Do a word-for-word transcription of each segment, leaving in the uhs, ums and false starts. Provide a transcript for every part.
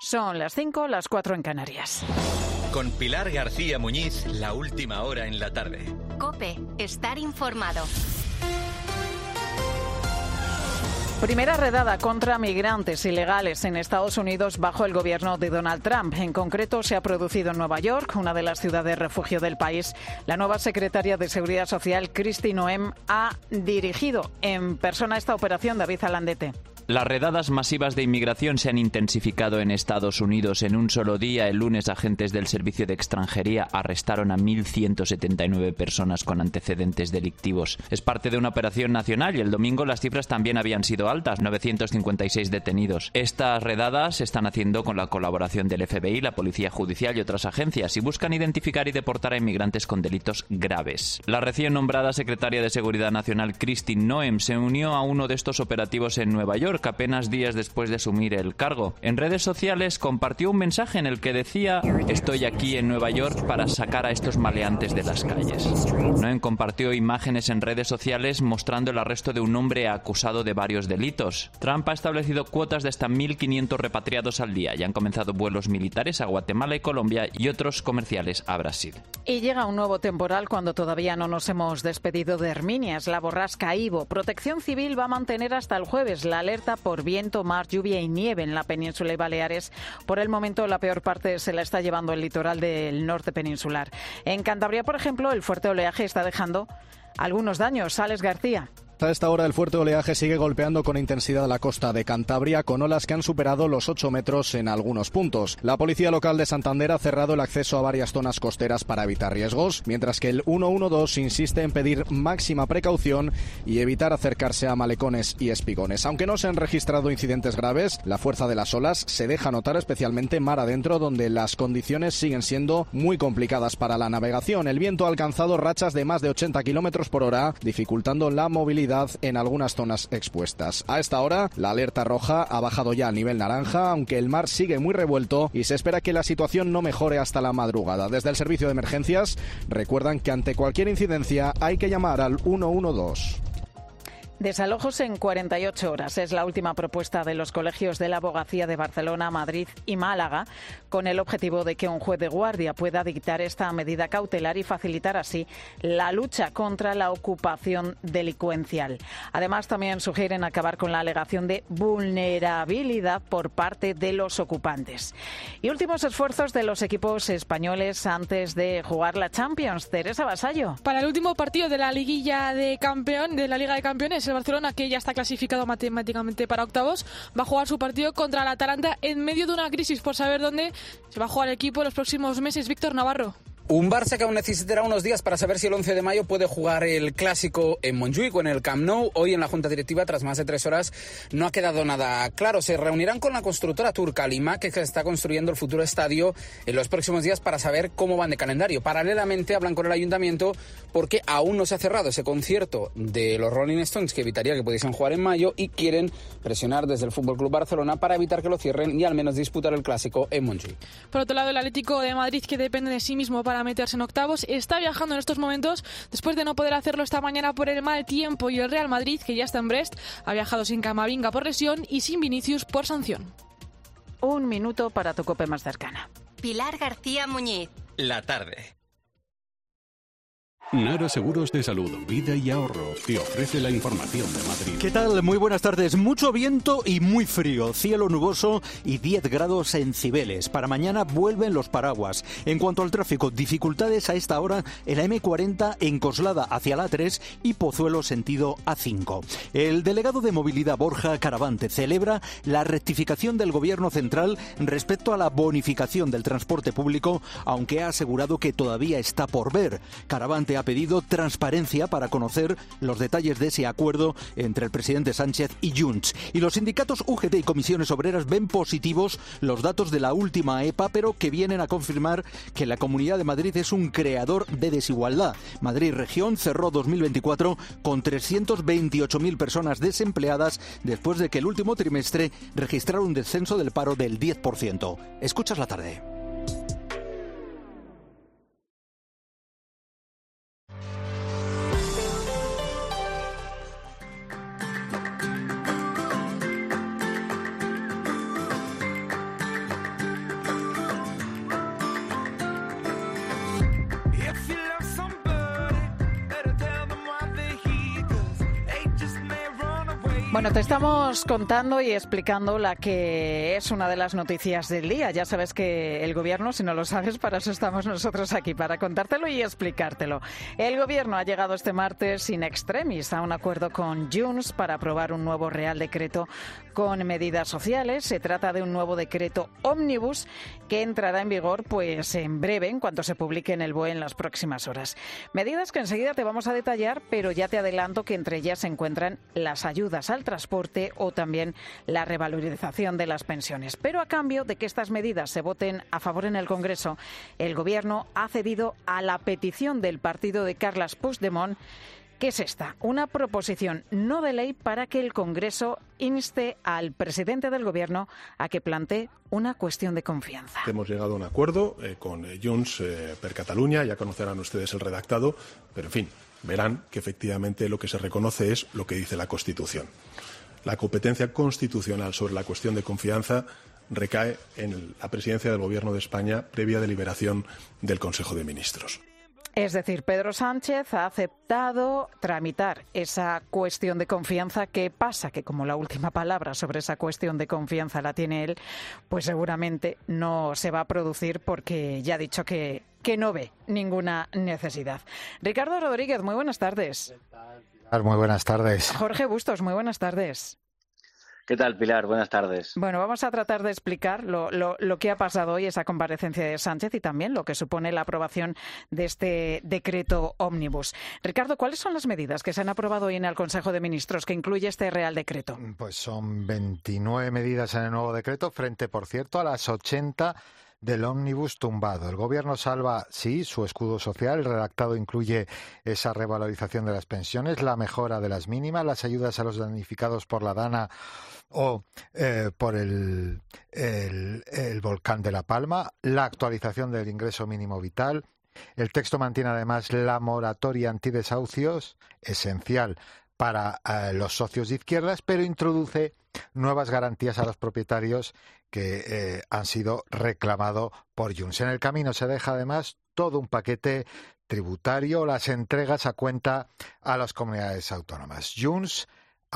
Son las cinco, las cuatro en Canarias. Con Pilar García Muñiz, la última hora en la tarde. COPE, estar informado. Primera redada contra migrantes ilegales en Estados Unidos bajo el gobierno de Donald Trump. En concreto, se ha producido en Nueva York, una de las ciudades refugio del país. La nueva secretaria de Seguridad Social, Kristi Noem, ha dirigido en persona esta operación. David Alandete. Las redadas masivas de inmigración se han intensificado en Estados Unidos. En un solo día, el lunes, agentes del Servicio de Extranjería arrestaron a mil ciento setenta y nueve personas con antecedentes delictivos. Es parte de una operación nacional y el domingo las cifras también habían sido altas, novecientos cincuenta y seis detenidos. Estas redadas se están haciendo con la colaboración del F B I, la Policía Judicial y otras agencias y buscan identificar y deportar a inmigrantes con delitos graves. La recién nombrada secretaria de Seguridad Nacional, Kristi Noem, se unió a uno de estos operativos en Nueva York apenas días después de asumir el cargo. En redes sociales compartió un mensaje en el que decía: estoy aquí en Nueva York para sacar a estos maleantes de las calles. Noem compartió imágenes en redes sociales mostrando el arresto de un hombre acusado de varios delitos. Trump ha establecido cuotas de hasta mil quinientos repatriados al día y han comenzado vuelos militares a Guatemala y Colombia y otros comerciales a Brasil. Y llega un nuevo temporal cuando todavía no nos hemos despedido de Herminias, la borrasca Ivo. Protección Civil va a mantener hasta el jueves la alerta por viento, mar, lluvia y nieve en la península y Baleares. Por el momento, la peor parte se la está llevando el litoral del norte peninsular. En Cantabria, por ejemplo, el fuerte oleaje está dejando algunos daños. Alex García. A esta hora el fuerte oleaje sigue golpeando con intensidad la costa de Cantabria, con olas que han superado los ocho metros en algunos puntos. La policía local de Santander ha cerrado el acceso a varias zonas costeras para evitar riesgos, mientras que el ciento doce insiste en pedir máxima precaución y evitar acercarse a malecones y espigones. Aunque no se han registrado incidentes graves, la fuerza de las olas se deja notar especialmente mar adentro, donde las condiciones siguen siendo muy complicadas para la navegación. El viento ha alcanzado rachas de más de ochenta kilómetros por hora, dificultando la movilidad en algunas zonas expuestas. A esta hora, la alerta roja ha bajado ya a nivel naranja, aunque el mar sigue muy revuelto y se espera que la situación no mejore hasta la madrugada. Desde el servicio de emergencias recuerdan que ante cualquier incidencia hay que llamar al ciento doce. Desalojos en cuarenta y ocho horas es la última propuesta de los colegios de la Abogacía de Barcelona, Madrid y Málaga, con el objetivo de que un juez de guardia pueda dictar esta medida cautelar y facilitar así la lucha contra la ocupación delincuencial. Además, también sugieren acabar con la alegación de vulnerabilidad por parte de los ocupantes. Y últimos esfuerzos de los equipos españoles antes de jugar la Champions. Teresa Vasallo. Para el último partido de la liguilla de campeón, de la Liga de Campeones, el Barcelona, que ya está clasificado matemáticamente para octavos, va a jugar su partido contra el Atalanta en medio de una crisis por saber dónde se va a jugar el equipo en los próximos meses. Víctor Navarro. Un Barça que aún necesitará unos días para saber si el once de mayo puede jugar el Clásico en Montjuïc o en el Camp Nou. Hoy en la Junta Directiva, tras más de tres horas, no ha quedado nada claro. Se reunirán con la constructora turca Lima, que está construyendo el futuro estadio, en los próximos días para saber cómo van de calendario. Paralelamente hablan con el ayuntamiento porque aún no se ha cerrado ese concierto de los Rolling Stones que evitaría que pudiesen jugar en mayo y quieren presionar desde el F C Barcelona para evitar que lo cierren y al menos disputar el Clásico en Montjuïc. Por otro lado, el Atlético de Madrid, que depende de sí mismo para meterse en octavos, está viajando en estos momentos después de no poder hacerlo esta mañana por el mal tiempo, y el Real Madrid, que ya está en Brest, ha viajado sin Camavinga por lesión y sin Vinicius por sanción. Un minuto para tu COPE más cercana. Pilar García Muñiz. La tarde. Nara Seguros de Salud, Vida y Ahorro te ofrece la información de Madrid. ¿Qué tal? Muy buenas tardes. Mucho viento y muy frío. Cielo nuboso y diez grados en Cibeles. Para mañana vuelven los paraguas. En cuanto al tráfico, dificultades a esta hora en la eme cuarenta en Coslada hacia la A tres y Pozuelo sentido A cinco. El delegado de Movilidad, Borja Caravante, celebra la rectificación del Gobierno central respecto a la bonificación del transporte público, aunque ha asegurado que todavía está por ver. Caravante ha pedido transparencia para conocer los detalles de ese acuerdo entre el presidente Sánchez y Junts. Y los sindicatos U G T y comisiones obreras ven positivos los datos de la última E P A, pero que vienen a confirmar que la Comunidad de Madrid es un creador de desigualdad. Madrid Región cerró dos mil veinticuatro con trescientas veintiocho mil personas desempleadas después de que el último trimestre registrara un descenso del paro del diez por ciento. Escuchas la tarde. Bueno, te estamos contando y explicando la que es una de las noticias del día. Ya sabes que el Gobierno, si no lo sabes, para eso estamos nosotros aquí, para contártelo y explicártelo. El Gobierno ha llegado este martes in extremis a un acuerdo con Junts para aprobar un nuevo Real Decreto con medidas sociales. Se trata de un nuevo decreto ómnibus que entrará en vigor pues en breve, en cuanto se publique en el B O E en las próximas horas. Medidas que enseguida te vamos a detallar, pero ya te adelanto que entre ellas se encuentran las ayudas al transporte o también la revalorización de las pensiones. Pero a cambio de que estas medidas se voten a favor en el Congreso, el Gobierno ha cedido a la petición del partido de Carles Puigdemont. ¿Qué es esta? Una proposición no de ley para que el Congreso inste al presidente del Gobierno a que plantee una cuestión de confianza. Hemos llegado a un acuerdo eh, con eh, Junts eh, per Catalunya, ya conocerán ustedes el redactado, pero en fin, verán que efectivamente lo que se reconoce es lo que dice la Constitución. La competencia constitucional sobre la cuestión de confianza recae en la presidencia del Gobierno de España previa deliberación del Consejo de Ministros. Es decir, Pedro Sánchez ha aceptado tramitar esa cuestión de confianza. ¿Qué pasa? Que como la última palabra sobre esa cuestión de confianza la tiene él, pues seguramente no se va a producir porque ya ha dicho que, que no ve ninguna necesidad. Ricardo Rodríguez, muy buenas tardes. Muy buenas tardes. Jorge Bustos, muy buenas tardes. ¿Qué tal, Pilar? Buenas tardes. Bueno, vamos a tratar de explicar lo, lo, lo que ha pasado hoy, esa comparecencia de Sánchez y también lo que supone la aprobación de este decreto ómnibus. Ricardo, ¿cuáles son las medidas que se han aprobado hoy en el Consejo de Ministros que incluye este Real Decreto? Pues son veintinueve medidas en el nuevo decreto, frente, por cierto, a las ochenta del ómnibus tumbado. El Gobierno salva, sí, su escudo social. El redactado incluye esa revalorización de las pensiones, la mejora de las mínimas, las ayudas a los damnificados por la Dana o eh, por el, el, el volcán de La Palma, la actualización del ingreso mínimo vital. El texto mantiene además la moratoria antidesahucios, esencial para eh, los socios de izquierdas, pero introduce nuevas garantías a los propietarios que eh, han sido reclamados por Junts. En el camino se deja además todo un paquete tributario, las entregas a cuenta a las comunidades autónomas. Junts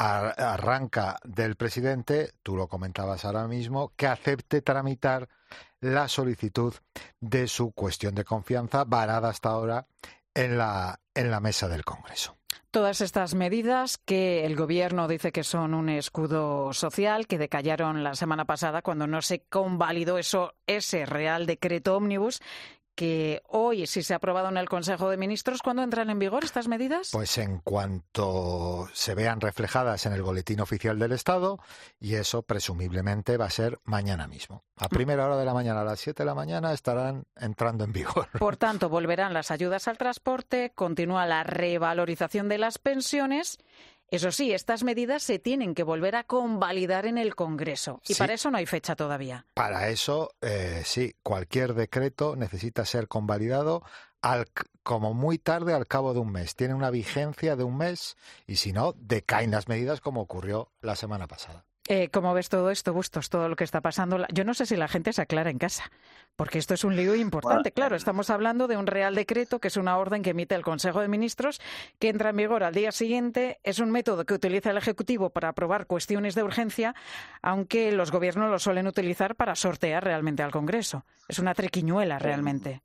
arranca del presidente, tú lo comentabas ahora mismo, que acepte tramitar la solicitud de su cuestión de confianza varada hasta ahora en la, en la mesa del Congreso. Todas estas medidas que el Gobierno dice que son un escudo social, que decallaron la semana pasada cuando no se convalidó eso, ese Real Decreto ómnibus, que hoy, si se ha aprobado en el Consejo de Ministros, ¿cuándo entran en vigor estas medidas? Pues en cuanto se vean reflejadas en el Boletín Oficial del Estado, y eso presumiblemente va a ser mañana mismo. A primera hora de la mañana, a las siete de la mañana, estarán entrando en vigor. Por tanto, volverán las ayudas al transporte, continúa la revalorización de las pensiones. Eso sí, estas medidas se tienen que volver a convalidar en el Congreso. Y sí, para eso no hay fecha todavía. Para eso, eh, sí, cualquier decreto necesita ser convalidado al, como muy tarde al cabo de un mes. Tiene una vigencia de un mes y si no, decaen las medidas como ocurrió la semana pasada. Eh, ¿Cómo ves todo esto, Bustos, todo lo que está pasando? Yo no sé si la gente se aclara en casa, porque esto es un lío importante. Bueno, claro, estamos hablando de un Real Decreto, que es una orden que emite el Consejo de Ministros, que entra en vigor al día siguiente. Es un método que utiliza el Ejecutivo para aprobar cuestiones de urgencia, aunque los gobiernos lo suelen utilizar para sortear realmente al Congreso. Es una triquiñuela realmente.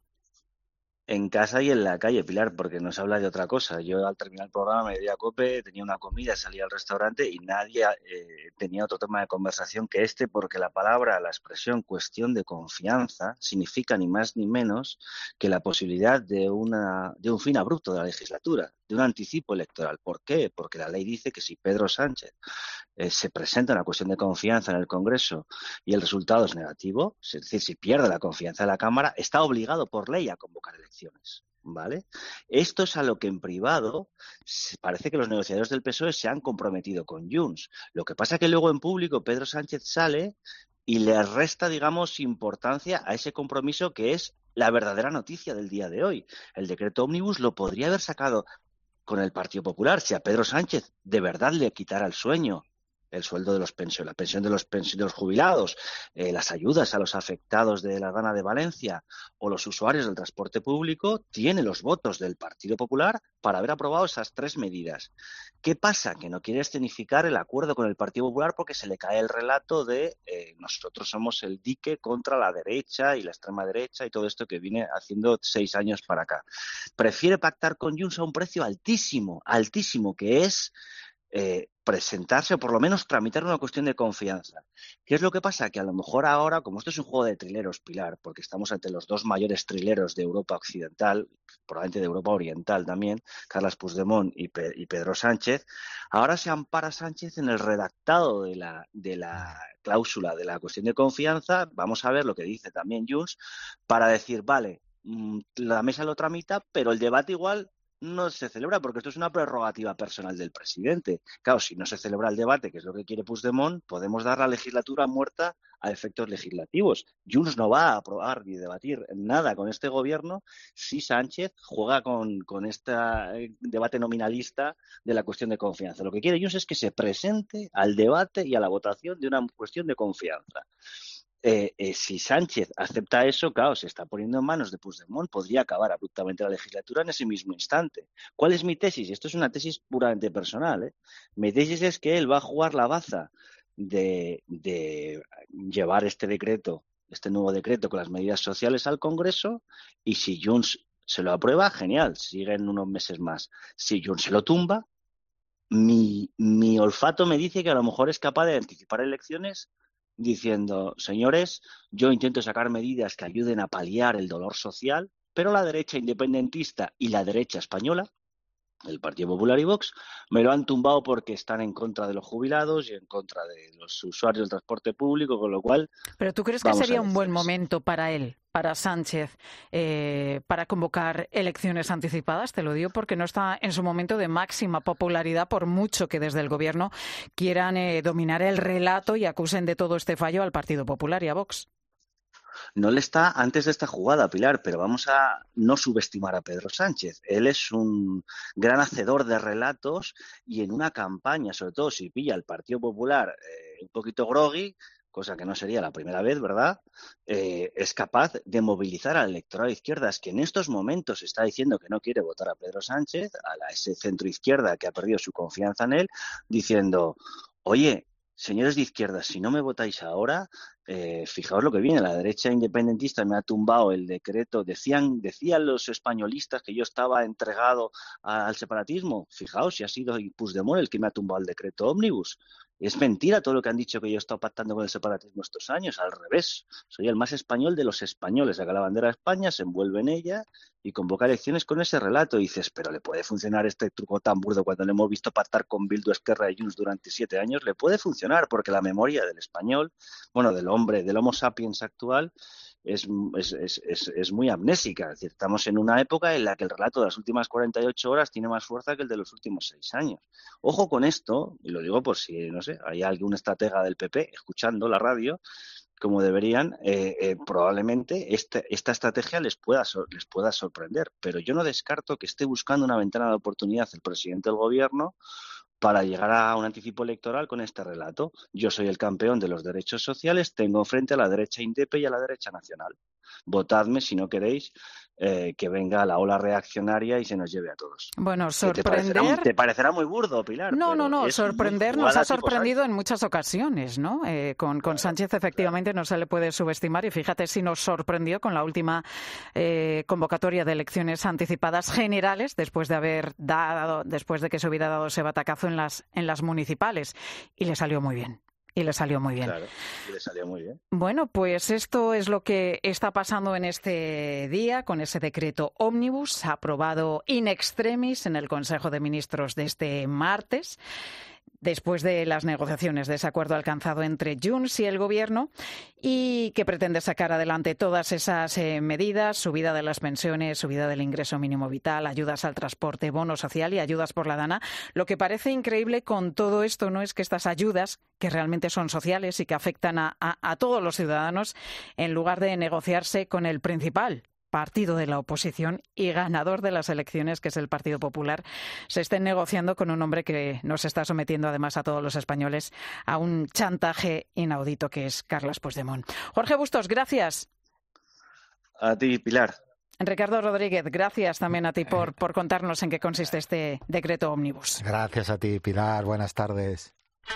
En casa y en la calle, Pilar, porque nos habla de otra cosa. Yo al terminar el programa me di a cope, tenía una comida, salí al restaurante y nadie eh, tenía otro tema de conversación que este, porque la palabra, la expresión cuestión de confianza significa ni más ni menos que la posibilidad de, una, de un fin abrupto de la legislatura, de un anticipo electoral. ¿Por qué? Porque la ley dice que si Pedro Sánchez eh, se presenta una cuestión de confianza en el Congreso y el resultado es negativo, es decir, si pierde la confianza de la Cámara, está obligado por ley a convocar elecciones. ¿Vale? Esto es a lo que en privado parece que los negociadores del P S O E se han comprometido con Junts. Lo que pasa es que luego en público Pedro Sánchez sale y le resta, digamos, importancia a ese compromiso que es la verdadera noticia del día de hoy. El decreto ómnibus lo podría haber sacado con el Partido Popular si a Pedro Sánchez de verdad le quitara el sueño el sueldo de los pensiones, la pensión de los, de los jubilados, eh, las ayudas a los afectados de la Dana de Valencia o los usuarios del transporte público, tiene los votos del Partido Popular para haber aprobado esas tres medidas. ¿Qué pasa? Que no quiere escenificar el acuerdo con el Partido Popular porque se le cae el relato de eh, nosotros somos el dique contra la derecha y la extrema derecha y todo esto que viene haciendo seis años para acá. Prefiere pactar con Junts a un precio altísimo, altísimo, que es Eh, presentarse o por lo menos tramitar una cuestión de confianza. ¿Qué es lo que pasa? Que a lo mejor ahora, como esto es un juego de trileros, Pilar, porque estamos ante los dos mayores trileros de Europa Occidental, probablemente de Europa Oriental también, Carles Puigdemont y, Pe- y Pedro Sánchez, ahora se ampara Sánchez en el redactado de la, de la cláusula de la cuestión de confianza, vamos a ver lo que dice también Junts, para decir, vale, mmm, la mesa lo tramita, pero el debate igual no se celebra porque esto es una prerrogativa personal del presidente. Claro, si no se celebra el debate, que es lo que quiere Puigdemont, podemos dar la legislatura muerta a efectos legislativos. Junts no va a aprobar ni debatir nada con este gobierno si Sánchez juega con, con este debate nominalista de la cuestión de confianza. Lo que quiere Junts es que se presente al debate y a la votación de una cuestión de confianza. Eh, eh, si Sánchez acepta eso, claro, se está poniendo en manos de Puigdemont, podría acabar abruptamente la legislatura en ese mismo instante. ¿Cuál es mi tesis? Esto es una tesis puramente personal, ¿eh? Mi tesis es que él va a jugar la baza de, de llevar este decreto, este nuevo decreto con las medidas sociales al Congreso, y si Junts se lo aprueba, genial, siguen unos meses más. Si Junts se lo tumba, mi, mi olfato me dice que a lo mejor es capaz de anticipar elecciones diciendo, señores, yo intento sacar medidas que ayuden a paliar el dolor social, pero la derecha independentista y la derecha española, el Partido Popular y Vox, me lo han tumbado porque están en contra de los jubilados y en contra de los usuarios del transporte público, con lo cual... ¿Pero tú crees que sería un buen momento para él, para Sánchez, eh, para convocar elecciones anticipadas? Te lo digo porque no está en su momento de máxima popularidad, por mucho que desde el Gobierno quieran eh, dominar el relato y acusen de todo este fallo al Partido Popular y a Vox. No le está antes de esta jugada, Pilar, pero vamos a no subestimar a Pedro Sánchez. Él es un gran hacedor de relatos y en una campaña, sobre todo si pilla al Partido Popular eh, un poquito groggy, cosa que no sería la primera vez, ¿verdad?, eh, es capaz de movilizar al electorado de izquierdas que en estos momentos está diciendo que no quiere votar a Pedro Sánchez, a la, ese centro izquierda que ha perdido su confianza en él, diciendo, oye, señores de izquierdas, si no me votáis ahora, eh, fijaos lo que viene, la derecha independentista me ha tumbado el decreto, decían, decían los españolistas que yo estaba entregado a, al separatismo, fijaos si ha sido Puigdemont el que me ha tumbado el decreto ómnibus. Es mentira todo lo que han dicho que yo he estado pactando con el separatismo estos años, al revés, soy el más español de los españoles, saca la bandera de España, se envuelve en ella y convoca elecciones con ese relato. Y dices, pero ¿le puede funcionar este truco tan burdo cuando le hemos visto pactar con Bildu, Esquerra y Junts durante siete años? Le puede funcionar porque la memoria del español, bueno, del hombre, del Homo sapiens actual, es, es, es, es, es muy amnésica. Es decir, estamos en una época en la que el relato de las últimas cuarenta y ocho horas tiene más fuerza que el de los últimos seis años. Ojo con esto, y lo digo por si, no sé, hay algún estratega del P P escuchando la radio, como deberían, eh, eh, probablemente este, esta estrategia les pueda, les pueda sorprender. Pero yo no descarto que esté buscando una ventana de oportunidad el presidente del gobierno para llegar a un anticipo electoral con este relato. Yo soy el campeón de los derechos sociales, tengo enfrente a la derecha indepe y a la derecha nacional. Votadme si no queréis eh, que venga la ola reaccionaria y se nos lleve a todos. Bueno, sorprender... Te parecerá, te parecerá muy burdo, Pilar. No, no, no, sorprender nos ha sorprendido Sánchez. en muchas ocasiones, ¿no? Eh, con, con Sánchez efectivamente no se le puede subestimar y fíjate si nos sorprendió con la última eh, convocatoria de elecciones anticipadas generales después de haber dado, después de que se hubiera dado ese batacazo en las, en las municipales y le salió muy bien. Y le salió muy bien. Claro, y le salió muy bien. Bueno, pues esto es lo que está pasando en este día con ese decreto ómnibus aprobado in extremis en el Consejo de Ministros de este martes, después de las negociaciones de ese acuerdo alcanzado entre Junts y el Gobierno, y que pretende sacar adelante todas esas eh, medidas, subida de las pensiones, subida del ingreso mínimo vital, ayudas al transporte, bono social y ayudas por la Dana. Lo que parece increíble con todo esto no es que estas ayudas, que realmente son sociales y que afectan a, a, a todos los ciudadanos, en lugar de negociarse con el principal partido de la oposición y ganador de las elecciones, que es el Partido Popular, se estén negociando con un hombre que nos está sometiendo además a todos los españoles a un chantaje inaudito, que es Carles Puigdemont. Jorge Bustos, gracias. A ti, Pilar. Ricardo Rodríguez, gracias también a ti por, por contarnos en qué consiste este decreto ómnibus. Gracias a ti, Pilar. Buenas tardes.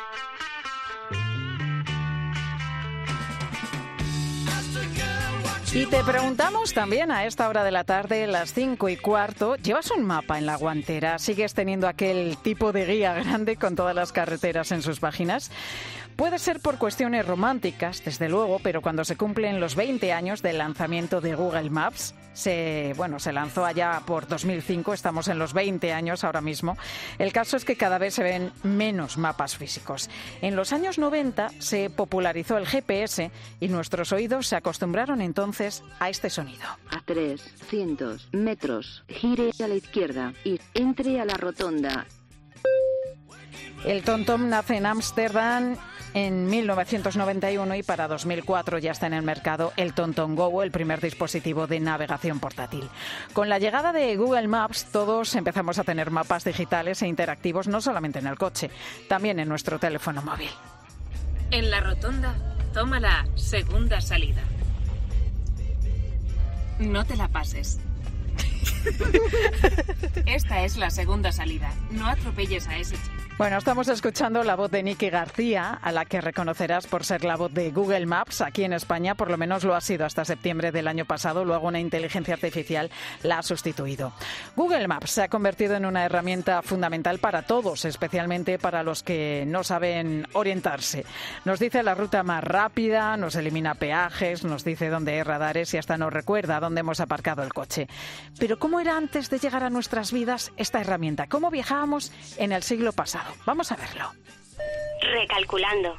Y te preguntamos también a esta hora de la tarde, las cinco y cuarto, ¿llevas un mapa en la guantera? ¿Sigues teniendo aquel tipo de guía grande con todas las carreteras en sus páginas? Puede ser por cuestiones románticas, desde luego, pero cuando se cumplen los veinte años del lanzamiento de Google Maps, se, bueno, se lanzó allá por dos mil cinco, estamos en los veinte años ahora mismo. El caso es que cada vez se ven menos mapas físicos. En los años noventa se popularizó el G P S y nuestros oídos se acostumbraron entonces a este sonido. A trescientos metros, gire a la izquierda y entre a la rotonda. El TomTom nace en Ámsterdam en mil novecientos noventa y uno y para dos mil cuatro ya está en el mercado el TomTom Go, el primer dispositivo de navegación portátil. Con la llegada de Google Maps, todos empezamos a tener mapas digitales e interactivos, no solamente en el coche, también en nuestro teléfono móvil. En la rotonda, toma la segunda salida. No te la pases. Esta es la segunda salida. No atropelles a ese chico. Bueno, estamos escuchando la voz de Niki García, a la que reconocerás por ser la voz de Google Maps aquí en España, por lo menos lo ha sido hasta septiembre del año pasado, luego una inteligencia artificial la ha sustituido. Google Maps se ha convertido en una herramienta fundamental para todos, especialmente para los que no saben orientarse. Nos dice la ruta más rápida, nos elimina peajes, nos dice dónde hay radares y hasta nos recuerda dónde hemos aparcado el coche. Pero ¿cómo era antes de llegar a nuestras vidas esta herramienta? ¿Cómo viajábamos en el siglo pasado? Vamos a verlo. Recalculando.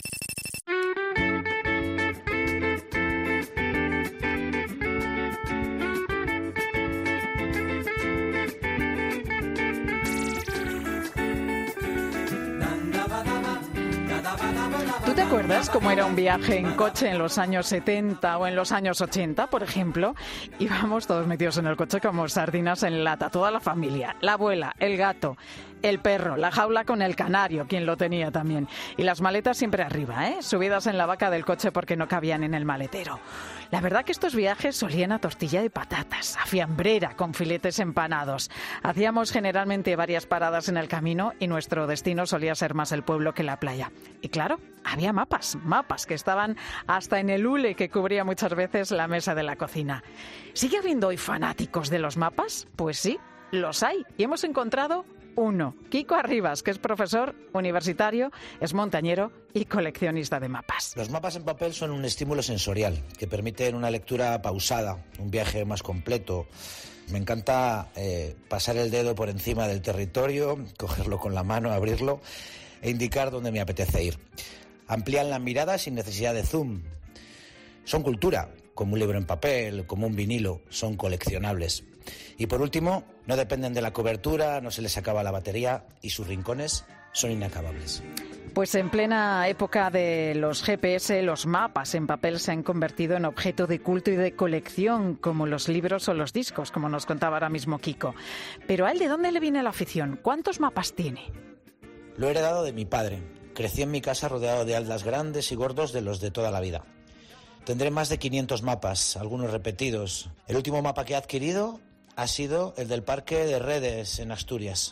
¿Tú te acuerdas cómo era un viaje en coche en los años setenta o en los años ochenta, por ejemplo? Íbamos todos metidos en el coche como sardinas en lata, toda la familia, la abuela, el gato, el perro, la jaula con el canario, quien lo tenía también. Y las maletas siempre arriba, ¿eh? Subidas en la vaca del coche porque no cabían en el maletero. La verdad que estos viajes olían a tortilla de patatas, a fiambrera con filetes empanados. Hacíamos generalmente varias paradas en el camino y nuestro destino solía ser más el pueblo que la playa. Y claro, había mapas, mapas que estaban hasta en el hule que cubría muchas veces la mesa de la cocina. ¿Sigue habiendo hoy fanáticos de los mapas? Pues sí, los hay. Y hemos encontrado uno. Kiko Arribas, que es profesor universitario, es montañero y coleccionista de mapas. Los mapas en papel son un estímulo sensorial que permiten una lectura pausada, un viaje más completo. Me encanta eh, pasar el dedo por encima del territorio, cogerlo con la mano, abrirlo e indicar dónde me apetece ir. Amplían la mirada sin necesidad de zoom. Son cultura, como un libro en papel, como un vinilo, son coleccionables. Y por último, no dependen de la cobertura, no se les acaba la batería y sus rincones son inacabables. Pues en plena época de los G P S, los mapas en papel se han convertido en objeto de culto y de colección, como los libros o los discos, como nos contaba ahora mismo Kiko. Pero ¿a él de dónde le viene la afición? ¿Cuántos mapas tiene? Lo he heredado de mi padre. Crecí en mi casa rodeado de atlas grandes y gordos de los de toda la vida. Tendré más de quinientos mapas, algunos repetidos. El último mapa que he adquirido ha sido el del Parque de Redes en Asturias.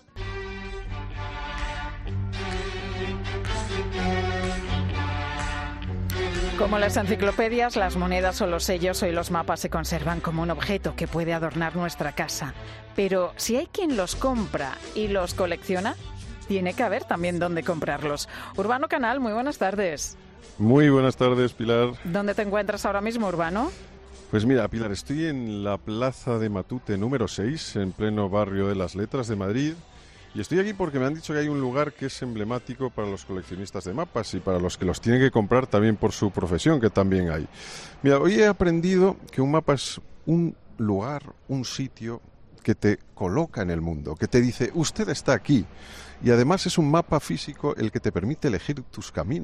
Como las enciclopedias, las monedas o los sellos, hoy los mapas se conservan como un objeto que puede adornar nuestra casa. Pero si hay quien los compra y los colecciona, tiene que haber también dónde comprarlos. Urbano Canal, muy buenas tardes. Muy buenas tardes, Pilar. ¿Dónde te encuentras ahora mismo, Urbano? Pues mira, Pilar, estoy en la Plaza de Matute número seis, en pleno barrio de las Letras de Madrid. Y estoy aquí porque me han dicho que hay un lugar que es emblemático para los coleccionistas de mapas y para los que los tienen que comprar también por su profesión, que también hay. Mira, hoy he aprendido que un mapa es un lugar, un sitio que te coloca en el mundo, que te dice, usted está aquí. Y además es un mapa físico el que te permite elegir tus caminos.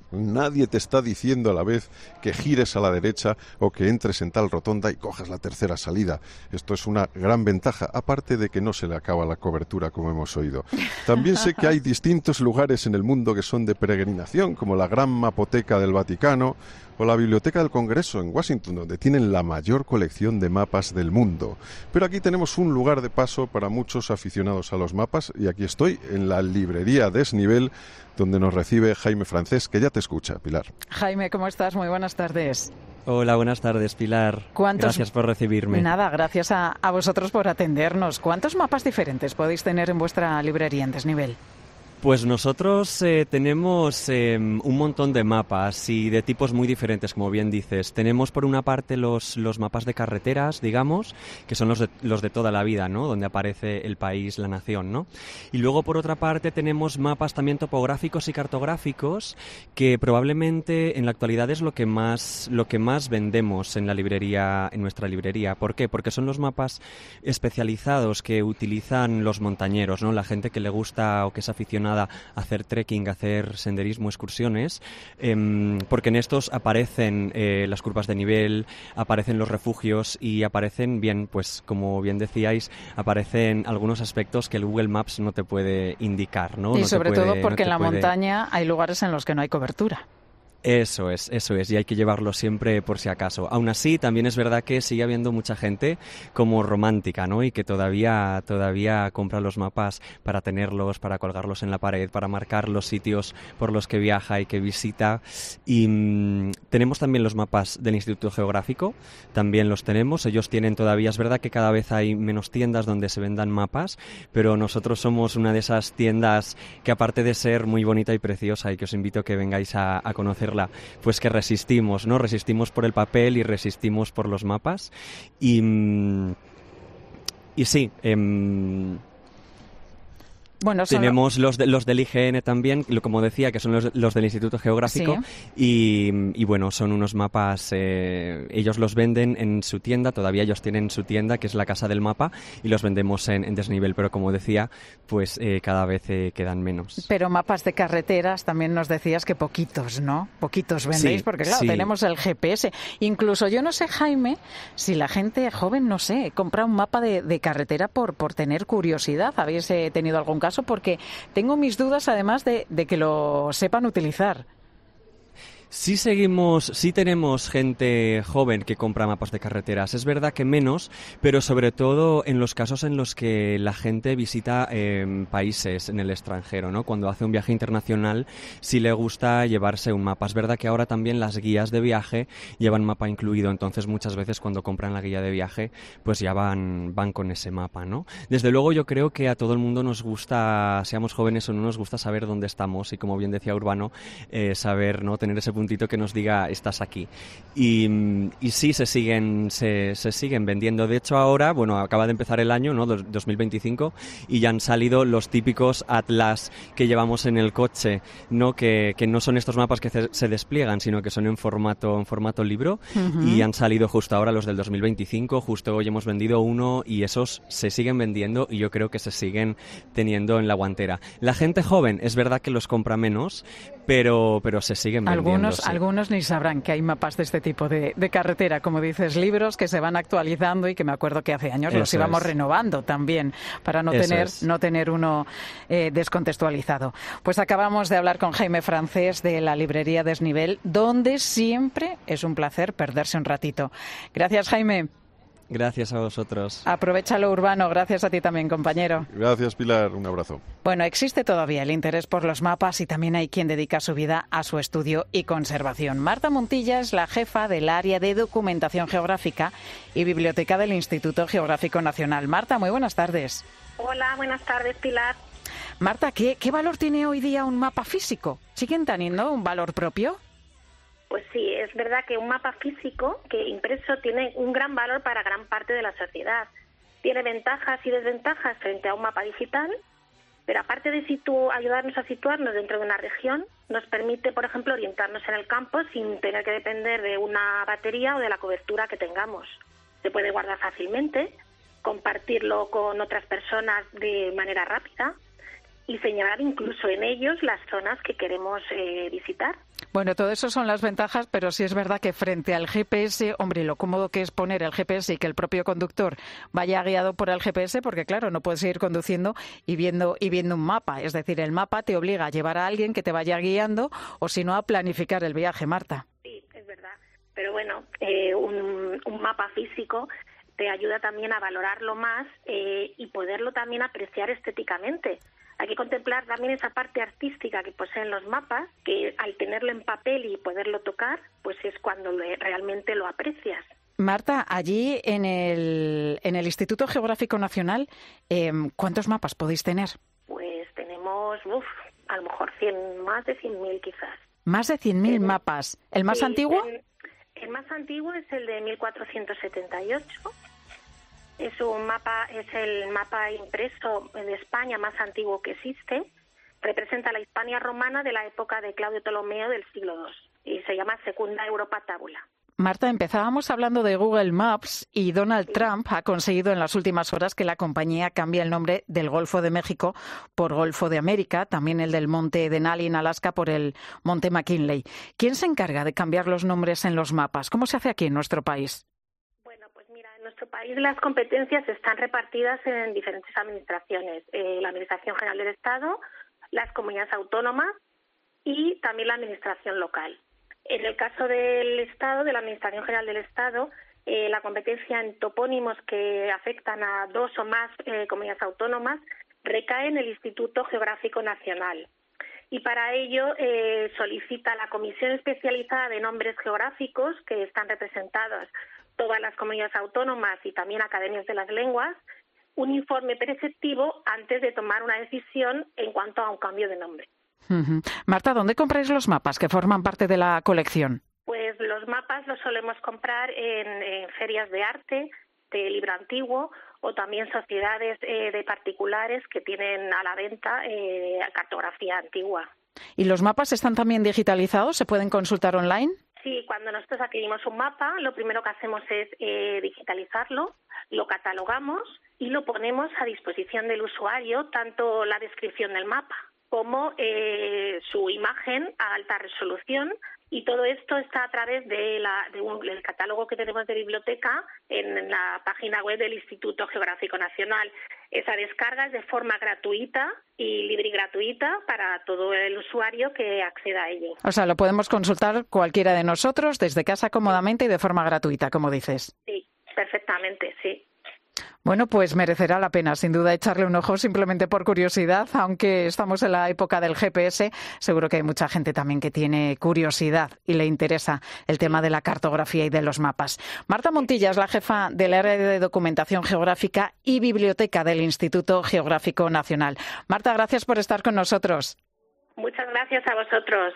Nadie te está diciendo a la vez que gires a la derecha o que entres en tal rotonda y cojas la tercera salida. Esto es una gran ventaja, aparte de que no se le acaba la cobertura, como hemos oído. También sé que hay distintos lugares en el mundo que son de peregrinación, como la Gran Mapoteca del Vaticano o la Biblioteca del Congreso en Washington, donde tienen la mayor colección de mapas del mundo. Pero aquí tenemos un lugar de paso para muchos aficionados a los mapas, y aquí estoy, en la librería Desnivel, donde nos recibe Jaime Francés, que ya te escucha, Pilar. Jaime, ¿cómo estás? Muy buenas tardes. Hola, buenas tardes, Pilar. Gracias por recibirme. Nada, gracias a, a vosotros por atendernos. ¿Cuántos mapas diferentes podéis tener en vuestra librería en Desnivel? Pues nosotros eh, tenemos eh, un montón de mapas y de tipos muy diferentes, como bien dices. Tenemos por una parte los, los mapas de carreteras, digamos, que son los de, los de toda la vida, ¿no? Donde aparece el país, la nación, ¿no? Y luego por otra parte tenemos mapas también topográficos y cartográficos, que probablemente en la actualidad es lo que más, lo que más vendemos en la librería, en nuestra librería. ¿Por qué? Porque son los mapas especializados que utilizan los montañeros, ¿no? La gente que le gusta o que es aficionada a hacer trekking, a hacer senderismo, excursiones, eh, porque en estos aparecen eh, las curvas de nivel, aparecen los refugios y aparecen, bien, pues como bien decíais, aparecen algunos aspectos que el Google Maps no te puede indicar, ¿no? Y no sobre puede, todo porque no en la puede... montaña hay lugares en los que no hay cobertura. Eso es, eso es, y hay que llevarlo siempre por si acaso. Aún así, también es verdad que sigue habiendo mucha gente como romántica, ¿no? Y que todavía, todavía compra los mapas para tenerlos, para colgarlos en la pared, para marcar los sitios por los que viaja y que visita. Y mmm, tenemos también los mapas del Instituto Geográfico, también los tenemos. Ellos tienen todavía, es verdad que cada vez hay menos tiendas donde se vendan mapas, pero nosotros somos una de esas tiendas que, aparte de ser muy bonita y preciosa, y que os invito a que vengáis a, a conocer, pues que resistimos, ¿no? Resistimos por el papel y resistimos por los mapas. Y, y sí, eh, Bueno, tenemos los, de, los del I G N también, como decía, que son los, los del Instituto Geográfico, sí. y, y bueno, son unos mapas, eh, ellos los venden en su tienda, todavía ellos tienen su tienda, que es la Casa del Mapa, y los vendemos en, en Desnivel, pero como decía, pues eh, cada vez eh, quedan menos. Pero mapas de carreteras también nos decías que poquitos, ¿no? Poquitos vendéis, sí, porque claro, sí. tenemos el G P S. Incluso yo no sé, Jaime, si la gente joven, no sé, compra un mapa de, de carretera por, por tener curiosidad. ¿Habéis eh, tenido algún caso? Porque tengo mis dudas, además de, de que lo sepan utilizar. Sí seguimos, sí tenemos gente joven que compra mapas de carreteras. Es verdad que menos, pero sobre todo en los casos en los que la gente visita eh, países en el extranjero, ¿no? Cuando hace un viaje internacional, sí le gusta llevarse un mapa. Es verdad que ahora también las guías de viaje llevan mapa incluido, entonces muchas veces cuando compran la guía de viaje, pues ya van, van con ese mapa, ¿no? Desde luego yo creo que a todo el mundo nos gusta, seamos jóvenes o no, nos gusta saber dónde estamos y, como bien decía Urbano, eh, saber, ¿no? Tener ese puntito que nos diga estás aquí. Y, y sí se siguen se, se siguen vendiendo. De hecho ahora, bueno, acaba de empezar el año, ¿no? dos mil veinticinco, y ya han salido los típicos atlas que llevamos en el coche, ¿no? Que, que no son estos mapas que se, se despliegan, sino que son en formato en formato libro. Uh-huh. Y han salido justo ahora los del dos mil veinticinco, justo hoy hemos vendido uno, y esos se siguen vendiendo y yo creo que se siguen teniendo en la guantera. La gente joven es verdad que los compra menos, pero pero se siguen vendiendo. Algunos, sí. algunos ni sabrán que hay mapas de este tipo de, de carretera, como dices, libros que se van actualizando y que me acuerdo que hace años Eso los íbamos es. renovando también para no tener es. no tener uno eh, descontextualizado. Pues acabamos de hablar con Jaime Francés de la librería Desnivel, donde siempre es un placer perderse un ratito. Gracias, Jaime. Gracias a vosotros. Aprovechalo, Urbano. Gracias a ti también, compañero. Gracias, Pilar. Un abrazo. Bueno, existe todavía el interés por los mapas y también hay quien dedica su vida a su estudio y conservación. Marta Montilla es la jefa del área de documentación geográfica y biblioteca del Instituto Geográfico Nacional. Marta, muy buenas tardes. Hola, buenas tardes, Pilar. Marta, ¿qué, qué valor tiene hoy día un mapa físico? ¿Siguen teniendo un valor propio? Pues sí, es verdad que un mapa físico que impreso tiene un gran valor para gran parte de la sociedad. Tiene ventajas y desventajas frente a un mapa digital, pero aparte de situ- ayudarnos a situarnos dentro de una región, nos permite, por ejemplo, orientarnos en el campo sin tener que depender de una batería o de la cobertura que tengamos. Se puede guardar fácilmente, compartirlo con otras personas de manera rápida y señalar incluso en ellos las zonas que queremos eh, visitar. Bueno, todo eso son las ventajas, pero sí es verdad que frente al G P S, hombre, lo cómodo que es poner el G P S y que el propio conductor vaya guiado por el G P S, porque claro, no puedes ir conduciendo y viendo y viendo un mapa. Es decir, el mapa te obliga a llevar a alguien que te vaya guiando o si no a planificar el viaje, Marta. Sí, es verdad. Pero bueno, eh, un, un mapa físico te ayuda también a valorarlo más eh, y poderlo también apreciar estéticamente. Hay que contemplar también esa parte artística que poseen los mapas, que al tenerlo en papel y poderlo tocar, pues es cuando lo, realmente lo aprecias. Marta, allí en el, en el Instituto Geográfico Nacional, eh, ¿cuántos mapas podéis tener? Pues tenemos, uf, a lo mejor cien, más de cien mil quizás. Más de cien mil mapas. ¿El más sí, antiguo? El, el más antiguo es el de mil cuatrocientos setenta y ocho. Es un mapa, es el mapa impreso de España más antiguo que existe. Representa la Hispania romana de la época de Claudio Ptolomeo del siglo segundo y se llama Secunda Europa Tabula. Marta, empezábamos hablando de Google Maps y Donald sí. Trump ha conseguido en las últimas horas que la compañía cambie el nombre del Golfo de México por Golfo de América, también el del Monte Denali en Alaska por el Monte McKinley. ¿Quién se encarga de cambiar los nombres en los mapas? ¿Cómo se hace aquí en nuestro país? En nuestro país las competencias están repartidas en diferentes administraciones. Eh, la Administración General del Estado, las comunidades autónomas y también la Administración local. En el caso del Estado, de la Administración General del Estado, eh, la competencia en topónimos que afectan a dos o más eh, comunidades autónomas recae en el Instituto Geográfico Nacional. Y para ello eh, solicita a la Comisión Especializada de Nombres Geográficos, que están representadas todas las comunidades autónomas y también academias de las lenguas, un informe preceptivo antes de tomar una decisión en cuanto a un cambio de nombre. Uh-huh. Marta, ¿dónde compráis los mapas que forman parte de la colección? Pues los mapas los solemos comprar en, en ferias de arte, de libro antiguo o también sociedades eh, de particulares que tienen a la venta eh, cartografía antigua. ¿Y los mapas están también digitalizados? ¿Se pueden consultar online? Sí, cuando nosotros adquirimos un mapa, lo primero que hacemos es eh, digitalizarlo, lo catalogamos y lo ponemos a disposición del usuario, tanto la descripción del mapa como eh, su imagen a alta resolución, y todo esto está a través de la, de un, del catálogo que tenemos de biblioteca en la página web del Instituto Geográfico Nacional. Esa descarga es de forma gratuita y libre y gratuita para todo el usuario que acceda a ello. O sea, lo podemos consultar cualquiera de nosotros desde casa cómodamente y de forma gratuita, como dices. Sí, perfectamente, sí. Bueno, pues merecerá la pena, sin duda, echarle un ojo simplemente por curiosidad, aunque estamos en la época del G P S, seguro que hay mucha gente también que tiene curiosidad y le interesa el tema de la cartografía y de los mapas. Marta Montilla es la jefa del área de documentación geográfica y biblioteca del Instituto Geográfico Nacional. Marta, gracias por estar con nosotros. Muchas gracias a vosotros.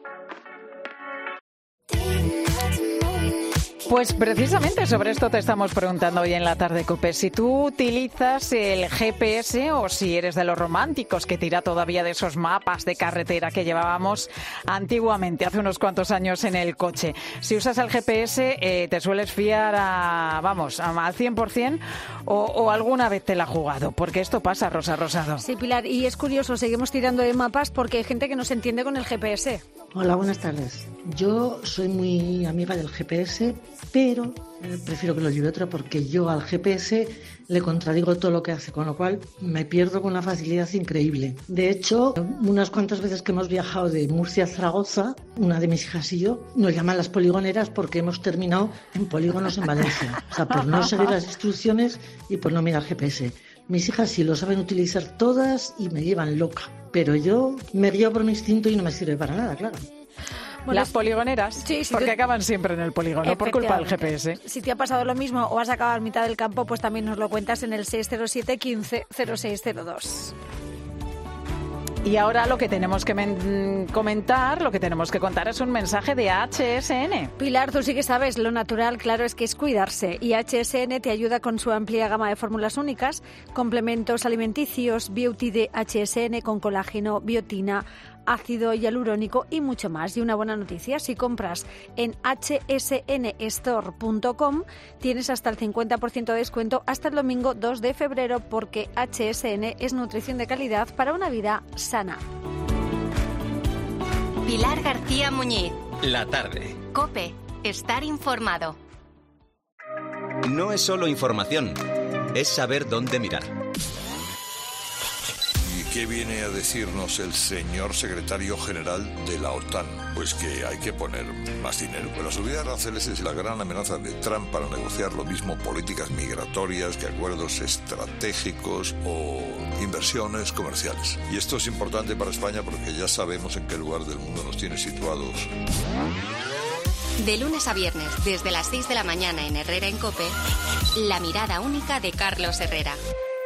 Pues precisamente sobre esto te estamos preguntando hoy en la tarde, COPE. Si tú utilizas el G P S o si eres de los románticos que tira todavía de esos mapas de carretera que llevábamos antiguamente, hace unos cuantos años en el coche. Si usas el G P S, eh, ¿te sueles fiar a, vamos, a, al cien por ciento o, o alguna vez te la ha jugado? Porque esto pasa, Rosa Rosado. Sí, Pilar, y es curioso, seguimos tirando de mapas porque hay gente que no se entiende con el G P S. Hola, buenas tardes. Yo soy muy amiga del G P S, pero eh, prefiero que lo lleve otro porque yo al G P S le contradigo todo lo que hace, con lo cual me pierdo con una facilidad increíble. De hecho, unas cuantas veces que hemos viajado de Murcia a Zaragoza, una de mis hijas y yo, nos llaman las poligoneras porque hemos terminado en polígonos en Valencia. O sea, por no seguir las instrucciones y por no mirar G P S. Mis hijas sí lo saben utilizar todas y me llevan loca. Pero yo me guío por mi instinto y no me sirve para nada, claro. Bueno, las poligoneras, sí, sí, porque te... acaban siempre en el polígono por culpa del G P S. Si te ha pasado lo mismo o has acabado a mitad del campo, pues también nos lo cuentas en el seis cero siete, quince, cero seis cero dos. Y ahora lo que tenemos que men- comentar, lo que tenemos que contar es un mensaje de H S N. Pilar, tú sí que sabes, lo natural, claro, es que es cuidarse. Y H S N te ayuda con su amplia gama de fórmulas únicas, complementos alimenticios, Beauty de H S N con colágeno, biotina, ácido hialurónico y mucho más. Y una buena noticia, si compras en h s n store punto com tienes hasta el cincuenta por ciento de descuento hasta el domingo dos de febrero, porque H S N es nutrición de calidad para una vida sana. Pilar García Muñiz. La tarde. COPE. Estar informado. No es solo información, es saber dónde mirar. ¿Y qué viene a decirnos el señor secretario general de la OTAN? Pues que hay que poner más dinero. Pero la subida de aranceles es la gran amenaza de Trump para negociar lo mismo políticas migratorias que acuerdos estratégicos o inversiones comerciales. Y esto es importante para España porque ya sabemos en qué lugar del mundo nos tiene situados. De lunes a viernes, desde las seis de la mañana en Herrera en COPE, la mirada única de Carlos Herrera.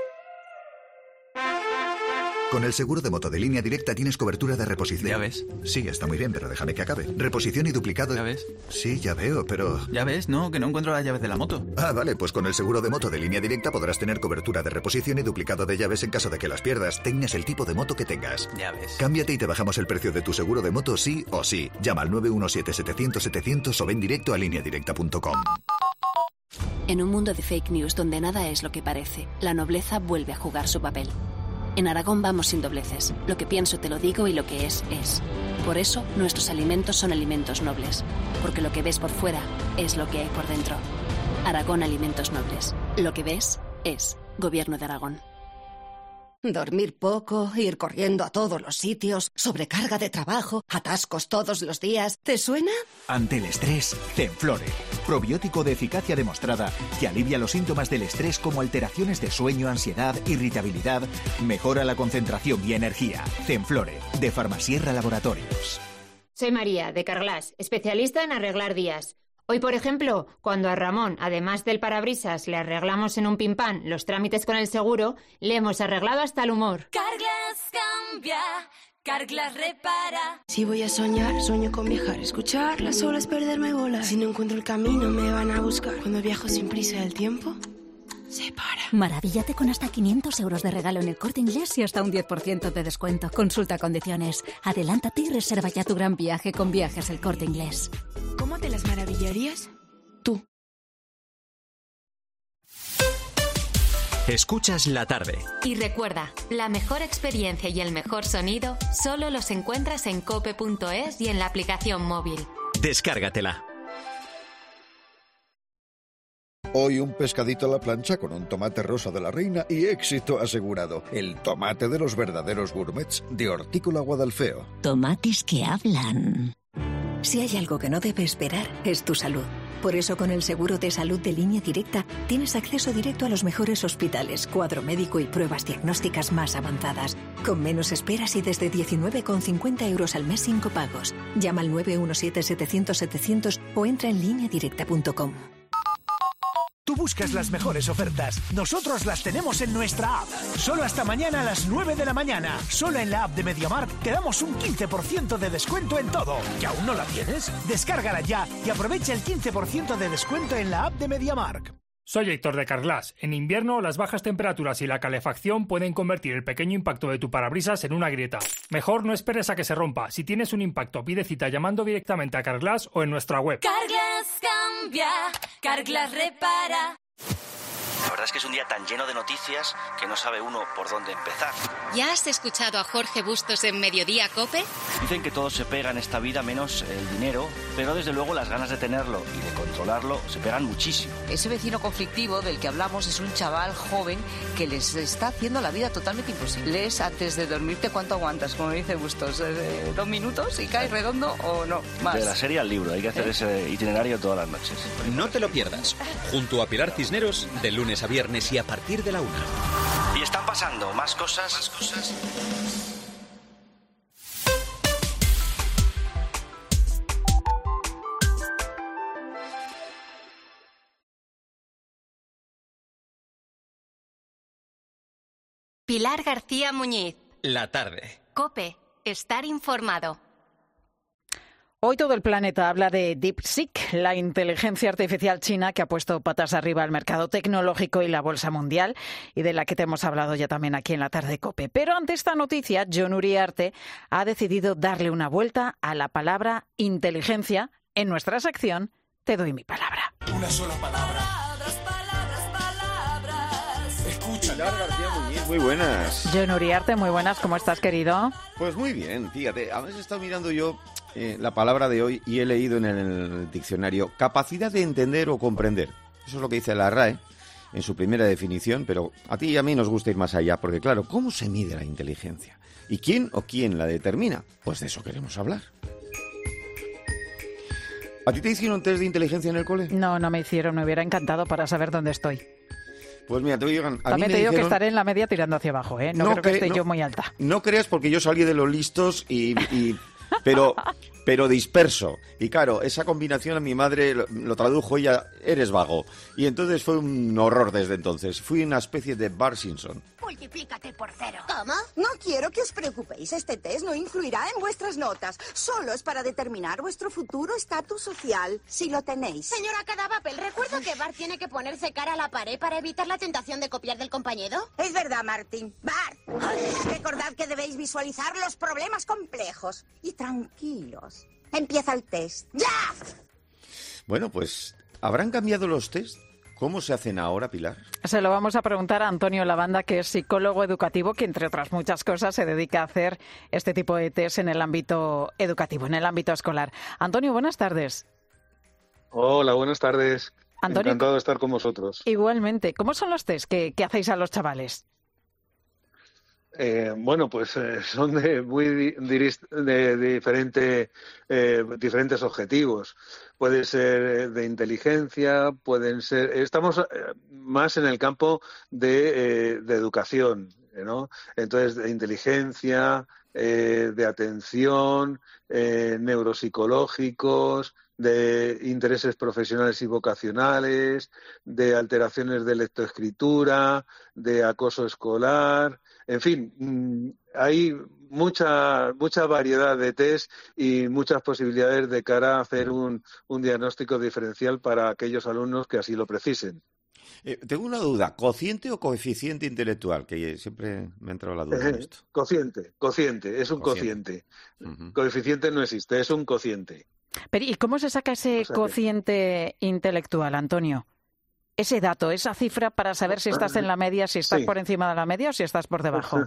Con el seguro de moto de Línea Directa tienes cobertura de reposición. Ya ves. Sí, está muy bien, pero déjame que acabe. Reposición y duplicado. Ya ves. Sí, ya veo, pero... Ya ves, no, que no encuentro las llaves de la moto. Ah, vale, pues con el seguro de moto de Línea Directa podrás tener cobertura de reposición y duplicado de llaves en caso de que las pierdas, tengas el tipo de moto que tengas. Ya ves. Cámbiate y te bajamos el precio de tu seguro de moto sí o sí. Llama al nueve uno siete, setecientos, setecientos o ven directo a línea directa punto com. En un mundo de fake news donde nada es lo que parece, la nobleza vuelve a jugar su papel. En Aragón vamos sin dobleces. Lo que pienso te lo digo y lo que es, es. Por eso, nuestros alimentos son alimentos nobles. Porque lo que ves por fuera es lo que hay por dentro. Aragón Alimentos Nobles. Lo que ves es. Gobierno de Aragón. Dormir poco, ir corriendo a todos los sitios, sobrecarga de trabajo, atascos todos los días. ¿Te suena? Ante el estrés, Zenflore. Probiótico de eficacia demostrada que alivia los síntomas del estrés como alteraciones de sueño, ansiedad, irritabilidad, mejora la concentración y energía. Zenflore, de Farmasierra Laboratorios. Soy María, de Carglass, especialista en arreglar días. Hoy, por ejemplo, cuando a Ramón, además del parabrisas, le arreglamos en un pimpán los trámites con el seguro, le hemos arreglado hasta el humor. Carglass cambia, Carglass repara. Si voy a soñar, sueño con viajar. Escuchar las olas, perderme, volar. Si no encuentro el camino, me van a buscar. Cuando viajo sin prisa, el tiempo se para. Maravíllate con hasta quinientos euros de regalo en el Corte Inglés y hasta un diez por ciento de descuento. Consulta condiciones. Adelántate y reserva ya tu gran viaje con Viajes El Corte Inglés. ¿Cómo te las maravillarías? Tú. Escuchas La Tarde. Y recuerda, la mejor experiencia y el mejor sonido solo los encuentras en cope punto es y en la aplicación móvil. Descárgatela. Hoy un pescadito a la plancha con un tomate rosa de la reina y éxito asegurado. El tomate de los verdaderos gourmets de Hortícola Guadalfeo. Tomates que hablan. Si hay algo que no debe esperar, es tu salud. Por eso, con el seguro de salud de Línea Directa, tienes acceso directo a los mejores hospitales, cuadro médico y pruebas diagnósticas más avanzadas, con menos esperas y desde diecinueve con cincuenta euros al mes sin copagos. Llama al nueve uno siete, setecientos, setecientos o entra en línea directa punto com. Tú buscas las mejores ofertas. Nosotros las tenemos en nuestra app. Solo hasta mañana a las nueve de la mañana. Solo en la app de MediaMarkt te damos un quince por ciento de descuento en todo. ¿Y aún no la tienes? Descárgala ya y aprovecha el quince por ciento de descuento en la app de MediaMarkt. Soy Héctor de Carglass. En invierno, las bajas temperaturas y la calefacción pueden convertir el pequeño impacto de tu parabrisas en una grieta. Mejor no esperes a que se rompa. Si tienes un impacto, pide cita llamando directamente a Carglass o en nuestra web. Carglass cambia, Carglass repara. La verdad es que es un día tan lleno de noticias que no sabe uno por dónde empezar. ¿Ya has escuchado a Jorge Bustos en Mediodía COPE? Dicen que todo se pega en esta vida menos el dinero, pero desde luego las ganas de tenerlo y de controlarlo se pegan muchísimo. Ese vecino conflictivo del que hablamos es un chaval joven que les está haciendo la vida totalmente imposible. Lees antes de dormirte cuánto aguantas, como dice Bustos, eh, dos minutos y caes redondo o no, más. De la serie al libro, hay que hacer ¿Eh? ese itinerario todas las noches. No te lo pierdas, junto a Pilar Cisneros, de lunes a viernes y a partir de la una. Y están pasando más cosas. Más cosas. Pilar García Muñiz. La tarde. COPE. Estar informado. Hoy todo el planeta habla de DeepSeek, la inteligencia artificial china que ha puesto patas arriba al mercado tecnológico y la bolsa mundial, y de la que te hemos hablado ya también aquí en la tarde COPE. Pero ante esta noticia, Jon Uriarte ha decidido darle una vuelta a la palabra inteligencia. En nuestra sección, Te doy mi palabra. Una sola palabra. Escucha. Pilar García Muñiz, muy buenas. Jon Uriarte, muy buenas, ¿cómo estás, querido? Pues muy bien, fíjate, a veces he estado mirando yo eh, la palabra de hoy y he leído en el, en el diccionario capacidad de entender o comprender. Eso es lo que dice la R A E en su primera definición, pero a ti y a mí nos gusta ir más allá, porque claro, ¿cómo se mide la inteligencia? ¿Y quién o quién la determina? Pues de eso queremos hablar. ¿A ti te hicieron test de inteligencia en el cole? No, no me hicieron, me hubiera encantado para saber dónde estoy. Pues mira, te digan, a También mí te me digo dijeron... que estaré en la media tirando hacia abajo, ¿eh? No, no creo que, que esté no, yo muy alta. No creas, porque yo salí de los listos y... y pero, pero disperso. Y claro, esa combinación a mi madre lo, lo tradujo ella, eres vago. Y entonces fue un horror desde entonces. Fui una especie de Bart Simpson. Multiplícate por cero. ¿Cómo? No quiero que os preocupéis. Este test no influirá en vuestras notas. Solo es para determinar vuestro futuro estatus social, si lo tenéis. Señora Cadavapel, ¿recuerdo que Bart tiene que ponerse cara a la pared para evitar la tentación de copiar del compañero? Es verdad, Martín. Bart, recordad que debéis visualizar los problemas complejos. Y tranquilos. Empieza el test. ¡Ya! Bueno, pues, ¿habrán cambiado los test? ¿Cómo se hacen ahora, Pilar? Se lo vamos a preguntar a Antonio Lavanda, que es psicólogo educativo, que entre otras muchas cosas se dedica a hacer este tipo de test en el ámbito educativo, en el ámbito escolar. Antonio, buenas tardes. Hola, buenas tardes. Antonio, encantado de estar con vosotros. Igualmente. ¿Cómo son los test que, que hacéis a los chavales? Eh, bueno, pues eh, son de muy di- de diferente, eh, diferentes objetivos. Puede ser de inteligencia, pueden ser... Estamos eh, más en el campo de, eh, de educación, ¿no? Entonces, de inteligencia, eh, de atención, eh, neuropsicológicos, de intereses profesionales y vocacionales, de alteraciones de lectoescritura, de acoso escolar... En fin, hay mucha mucha variedad de test y muchas posibilidades de cara a hacer un, un diagnóstico diferencial para aquellos alumnos que así lo precisen. Eh, tengo una duda, ¿cociente o coeficiente intelectual? Que siempre me ha entrado la duda Eh, en esto. Cociente, cociente, es un Cociente. cociente. Uh-huh. Coeficiente no existe, es un cociente. Pero, ¿y cómo se saca ese O sea que- cociente intelectual, Antonio? Ese dato, esa cifra para saber si estás en la media, si estás Sí. por encima de la media o si estás por debajo.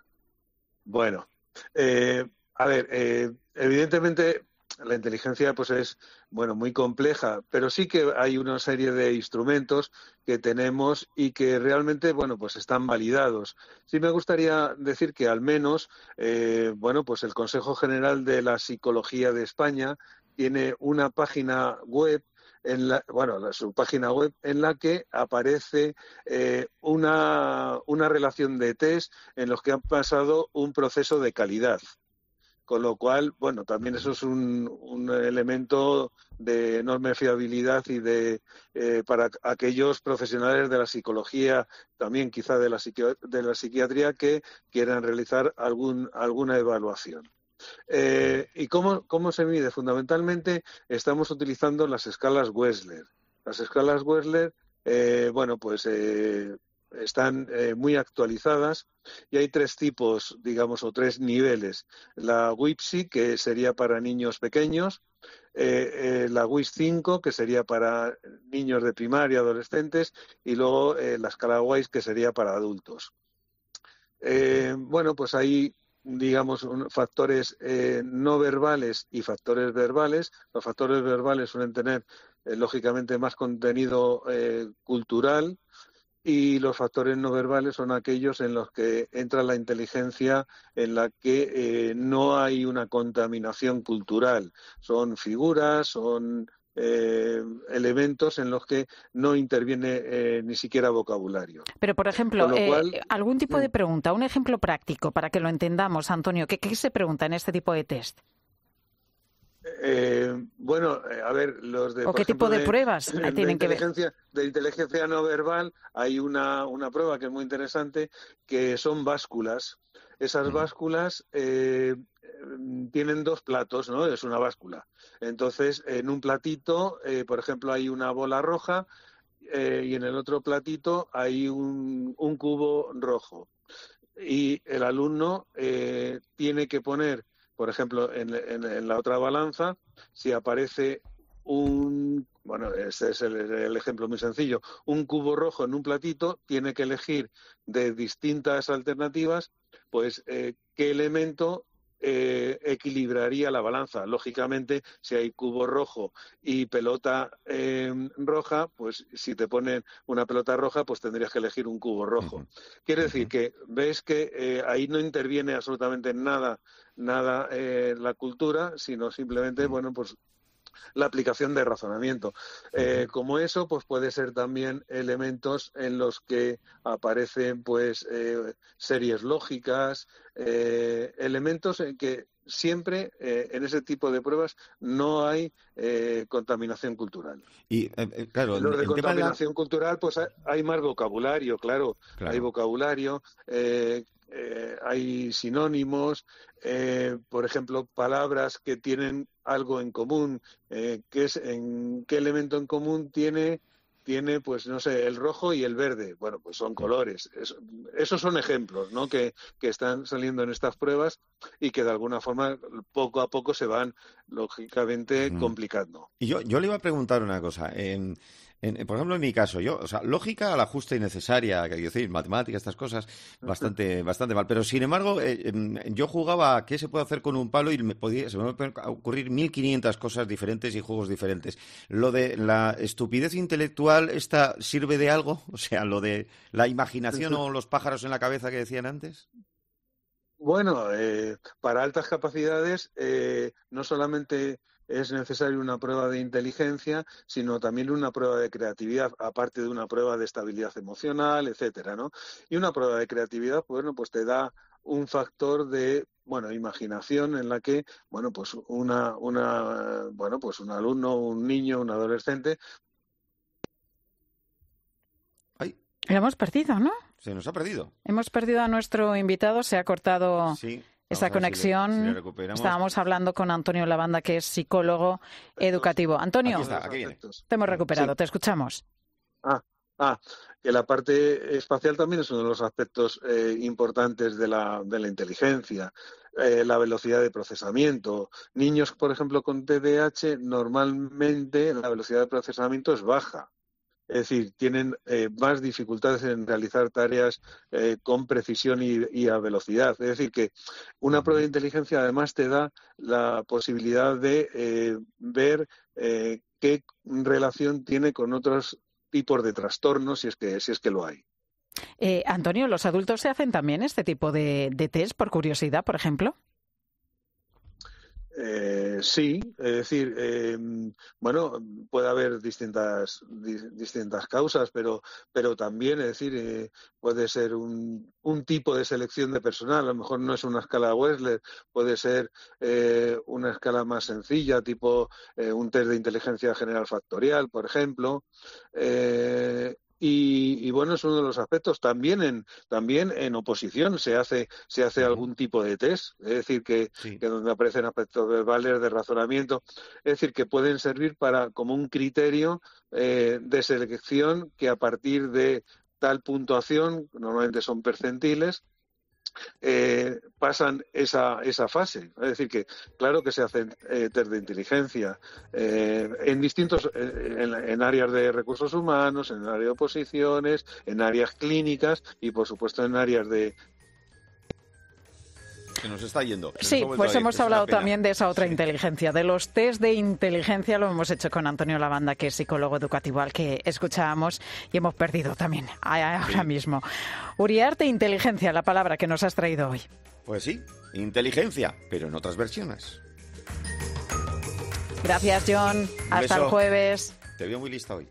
Bueno, eh, a ver, eh, evidentemente la inteligencia pues es bueno muy compleja, pero sí que hay una serie de instrumentos que tenemos y que realmente bueno pues están validados. Sí me gustaría decir que al menos eh, bueno pues el Consejo General de la Psicología de España tiene una página web en la, bueno, la, su página web en la que aparece eh, una, una relación de test en los que han pasado un proceso de calidad. Con lo cual, bueno, también eso es un, un elemento de enorme fiabilidad y de eh, para aquellos profesionales de la psicología, también quizá de la, psiqui- de la psiquiatría, que quieran realizar algún, alguna evaluación. Eh, ¿Y cómo, cómo se mide? Fundamentalmente estamos utilizando las escalas Wechsler. Las escalas Wechsler, eh, bueno, pues eh, están eh, muy actualizadas y hay tres tipos, digamos, o tres niveles. La W I P S I, que sería para niños pequeños, eh, eh, la W I S cinco, que sería para niños de primaria, adolescentes, y luego eh, la escala WISE, que sería para adultos. Eh, bueno, pues hay digamos, un, factores eh, no verbales y factores verbales. Los factores verbales suelen tener, eh, lógicamente, más contenido eh, cultural, y los factores no verbales son aquellos en los que entra la inteligencia en la que eh, no hay una contaminación cultural. Son figuras, son Eh, elementos en los que no interviene eh, ni siquiera vocabulario. Pero, por ejemplo, Con lo cual, eh, algún tipo de pregunta, un ejemplo práctico para que lo entendamos, Antonio. ¿Qué, qué se pregunta en este tipo de test? Eh, bueno, eh, a ver, los de... ¿O qué ejemplo, tipo de, de pruebas de tienen que ver? De inteligencia no verbal hay una, una prueba que es muy interesante, que son básculas. Esas básculas, eh, tienen dos platos, ¿no? Es una báscula. Entonces, en un platito, eh, por ejemplo, hay una bola roja eh, y en el otro platito hay un, un cubo rojo. Y el alumno eh, tiene que poner, por ejemplo, en, en, en la otra balanza, si aparece un, bueno, este es el, el ejemplo muy sencillo, un cubo rojo en un platito, tiene que elegir de distintas alternativas, pues, eh, qué elemento eh, equilibraría la balanza. Lógicamente, si hay cubo rojo y pelota eh, roja, pues si te ponen una pelota roja, pues tendrías que elegir un cubo rojo. Uh-huh. Quiere decir uh-huh. que ves que eh, ahí no interviene absolutamente nada, nada eh, la cultura, sino simplemente, uh-huh. bueno, pues la aplicación de razonamiento. Eh, como eso, pues puede ser también elementos en los que aparecen pues eh, series lógicas, eh, elementos en que siempre eh, en ese tipo de pruebas no hay eh, contaminación cultural. Y eh, claro, en los de el contaminación tema de la... cultural, pues hay, hay más vocabulario, claro, claro. hay vocabulario. Eh, Eh, hay sinónimos, eh, por ejemplo, palabras que tienen algo en común. Eh, ¿qué, es, en, ¿Qué elemento en común tiene, tiene, pues, no sé, el rojo y el verde? Bueno, pues son colores. Es, esos son ejemplos, ¿no?, que, que están saliendo en estas pruebas y que de alguna forma poco a poco se van, lógicamente, mm. complicando. Y yo, yo le iba a preguntar una cosa. En... En, por ejemplo, en mi caso, yo, o sea, lógica a la justa y necesaria, que decir, matemáticas, estas cosas, bastante, bastante mal. Pero, sin embargo, eh, yo jugaba a qué se puede hacer con un palo y me podía, se me pueden ocurrir mil quinientas cosas diferentes y juegos diferentes. Lo de la estupidez intelectual, ¿esta sirve de algo? O sea, lo de la imaginación o los pájaros en la cabeza que decían antes. Bueno, eh, para altas capacidades, eh, no solamente es necesaria una prueba de inteligencia, sino también una prueba de creatividad, aparte de una prueba de estabilidad emocional, etcétera, ¿no? Y una prueba de creatividad, bueno, pues te da un factor de, bueno, imaginación en la que, bueno, pues una, una, bueno, pues un alumno, un niño, un adolescente. Ay. Lo hemos perdido, ¿no? Se nos ha perdido. Hemos perdido a nuestro invitado, se ha cortado. Sí. Esa conexión, si le, si le estábamos hablando con Antonio Lavanda, que es psicólogo educativo. Antonio, aquí está, aquí viene. Te hemos recuperado, sí. Te escuchamos. Ah, ah, que la parte espacial también es uno de los aspectos eh, importantes de la, de la inteligencia, eh, la velocidad de procesamiento. Niños, por ejemplo, con T D A H, normalmente la velocidad de procesamiento es baja. Es decir, tienen eh, más dificultades en realizar tareas eh, con precisión y, y a velocidad. Es decir, que una prueba de inteligencia además te da la posibilidad de eh, ver eh, qué relación tiene con otros tipos de trastornos, si es que, si es que lo hay. Eh, Antonio, ¿los adultos se hacen también este tipo de, de test por curiosidad, por ejemplo? Eh, sí, es decir, eh, bueno, puede haber distintas di, distintas causas, pero pero también, es decir, eh, puede ser un, un tipo de selección de personal. A lo mejor no es una escala Wechsler, puede ser eh, una escala más sencilla, tipo eh, un test de inteligencia general factorial, por ejemplo. Eh, Y, y bueno, es uno de los aspectos. También en también en oposición se hace se hace algún tipo de test, es decir, que, sí. que donde aparecen aspectos verbales, de razonamiento, es decir, que pueden servir para como un criterio eh, de selección que a partir de tal puntuación, normalmente son percentiles, Eh, pasan esa esa fase. Es decir, que claro que se hacen eh, test de inteligencia eh, en distintos eh, en, en áreas de recursos humanos, en el área de oposiciones, en áreas clínicas y por supuesto en áreas de que nos está yendo. Sí, pues hemos hablado también de esa otra sí. inteligencia, de los test de inteligencia. Lo hemos hecho con Antonio Lavanda, que es psicólogo educativo, al que escuchábamos, y hemos perdido también ahora sí. mismo. Uriarte, inteligencia, la palabra que nos has traído hoy. Pues sí, inteligencia, pero en otras versiones. Gracias, John. Un Hasta beso. El jueves. Te veo muy lista hoy.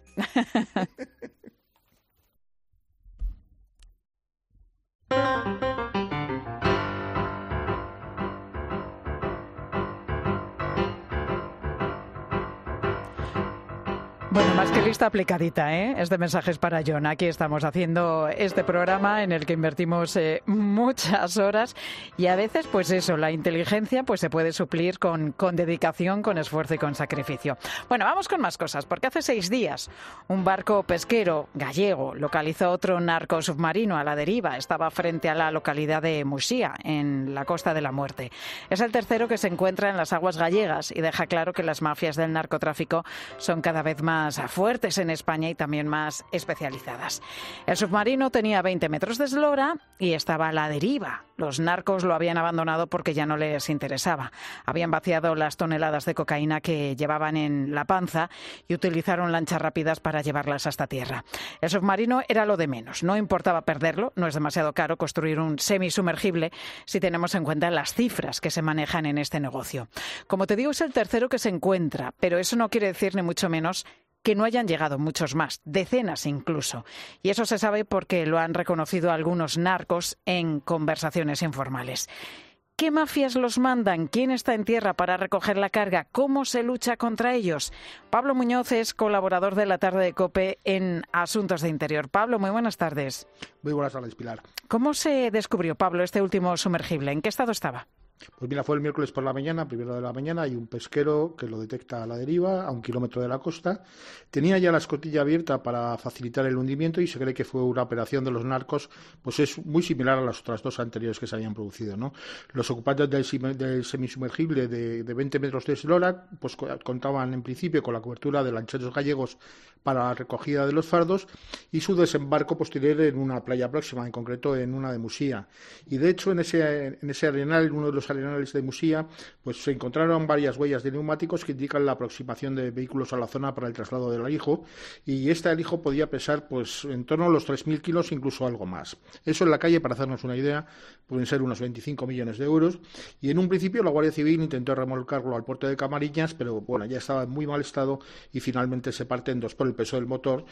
Bueno, más que lista, aplicadita, ¿eh? Este mensaje es para John. Aquí estamos haciendo este programa en el que invertimos eh, muchas horas y a veces, pues eso, la inteligencia pues se puede suplir con, con dedicación, con esfuerzo y con sacrificio. Bueno, vamos con más cosas, porque hace seis días un barco pesquero gallego localizó otro narco submarino a la deriva. Estaba frente a la localidad de Muxía, en la Costa de la Muerte. Es el tercero que se encuentra en las aguas gallegas y deja claro que las mafias del narcotráfico son cada vez más más fuertes en España y también más especializadas. El submarino tenía veinte metros de eslora y estaba a la deriva. Los narcos lo habían abandonado porque ya no les interesaba. Habían vaciado las toneladas de cocaína que llevaban en la panza y utilizaron lanchas rápidas para llevarlas hasta tierra. El submarino era lo de menos. No importaba perderlo, no es demasiado caro construir un semisumergible si tenemos en cuenta las cifras que se manejan en este negocio. Como te digo, es el tercero que se encuentra, pero eso no quiere decir ni mucho menos que no hayan llegado muchos más, decenas incluso. Y eso se sabe porque lo han reconocido algunos narcos en conversaciones informales. ¿Qué mafias los mandan? ¿Quién está en tierra para recoger la carga? ¿Cómo se lucha contra ellos? Pablo Muñoz es colaborador de la tarde de COPE en Asuntos de Interior. Pablo, muy buenas tardes. Muy buenas tardes, Pilar. ¿Cómo se descubrió, Pablo, este último sumergible? ¿En qué estado estaba? Pues mira, fue el miércoles por la mañana, primero de la mañana, hay un pesquero que lo detecta a la deriva, a un kilómetro de la costa. Tenía ya la escotilla abierta para facilitar el hundimiento y se cree que fue una operación de los narcos, pues es muy similar a las otras dos anteriores que se habían producido, ¿no? Los ocupantes del, del semisumergible de, de veinte metros de eslora, pues contaban en principio con la cobertura de lancheros gallegos para la recogida de los fardos y su desembarco posterior en una playa próxima, en concreto en una de Muxía. Y de hecho, en ese, en ese arenal, en uno de los arenales de Muxía, pues se encontraron varias huellas de neumáticos que indican la aproximación de vehículos a la zona para el traslado del alijo, y este alijo podía pesar pues en torno a los tres mil kilos, incluso algo más. Eso en la calle, para hacernos una idea, pueden ser unos veinticinco millones de euros, y en un principio la Guardia Civil intentó remolcarlo al puerto de Camariñas, pero bueno, ya estaba en muy mal estado y finalmente se parte en dos por el peso del motor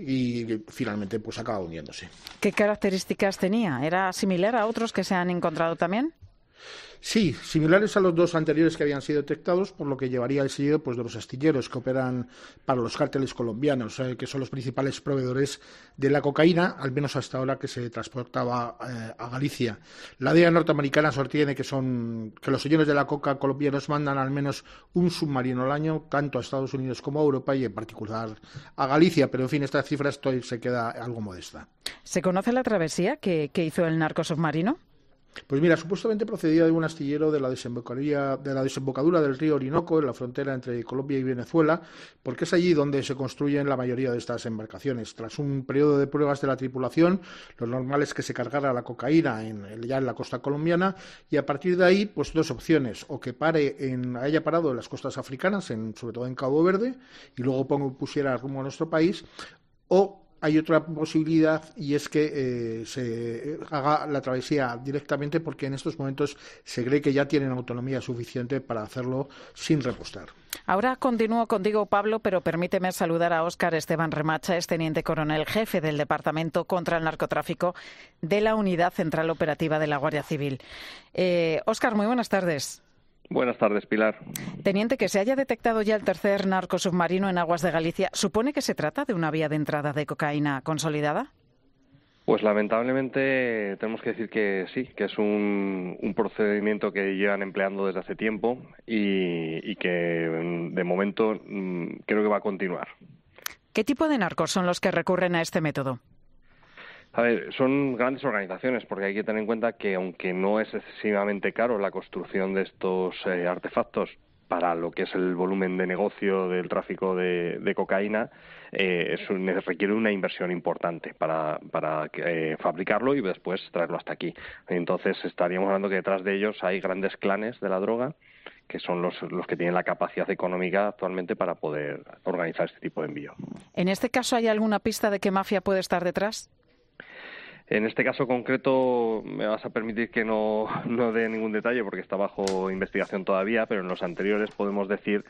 y finalmente pues acaba hundiéndose. ¿Qué características tenía? ¿Era similar a otros que se han encontrado también? Sí, similares a los dos anteriores que habían sido detectados, por lo que llevaría el sello pues, de los astilleros que operan para los cárteles colombianos, eh, que son los principales proveedores de la cocaína, al menos hasta ahora que se transportaba eh, a Galicia. La D E A norteamericana sostiene que, son, que los señores de la coca colombianos mandan al menos un submarino al año, tanto a Estados Unidos como a Europa y en particular a Galicia, pero en fin, esta cifra esto se queda algo modesta. ¿Se conoce la travesía que, que hizo el narco submarino? Pues mira, supuestamente procedía de un astillero de la desembocadura, de la desembocadura del río Orinoco, en la frontera entre Colombia y Venezuela, porque es allí donde se construyen la mayoría de estas embarcaciones. Tras un periodo de pruebas de la tripulación, lo normal es que se cargara la cocaína en, ya en la costa colombiana, y a partir de ahí, pues dos opciones: o que pare en, haya parado en las costas africanas, en, sobre todo en Cabo Verde, y luego pongo, pusiera rumbo a nuestro país, o hay otra posibilidad, y es que eh, se haga la travesía directamente, porque en estos momentos se cree que ya tienen autonomía suficiente para hacerlo sin repostar. Ahora continúo contigo, Pablo, pero permíteme saludar a Óscar Esteban Remacha, es teniente coronel jefe del Departamento contra el Narcotráfico de la Unidad Central Operativa de la Guardia Civil. Eh, Óscar, muy buenas tardes. Buenas tardes, Pilar. Teniente, que se haya detectado ya el tercer narcosubmarino en aguas de Galicia, ¿supone que se trata de una vía de entrada de cocaína consolidada? Pues lamentablemente tenemos que decir que sí, que es un, un procedimiento que llevan empleando desde hace tiempo y, y que de momento creo que va a continuar. ¿Qué tipo de narcos son los que recurren a este método? A ver, son grandes organizaciones, porque hay que tener en cuenta que aunque no es excesivamente caro la construcción de estos eh, artefactos para lo que es el volumen de negocio del tráfico de, de cocaína, eh, es un, requiere una inversión importante para, para eh, fabricarlo y después traerlo hasta aquí. Entonces estaríamos hablando que detrás de ellos hay grandes clanes de la droga, que son los, los que tienen la capacidad económica actualmente para poder organizar este tipo de envío. ¿En este caso hay alguna pista de qué mafia puede estar detrás? En este caso concreto me vas a permitir que no, no dé ningún detalle porque está bajo investigación todavía, pero en los anteriores podemos decir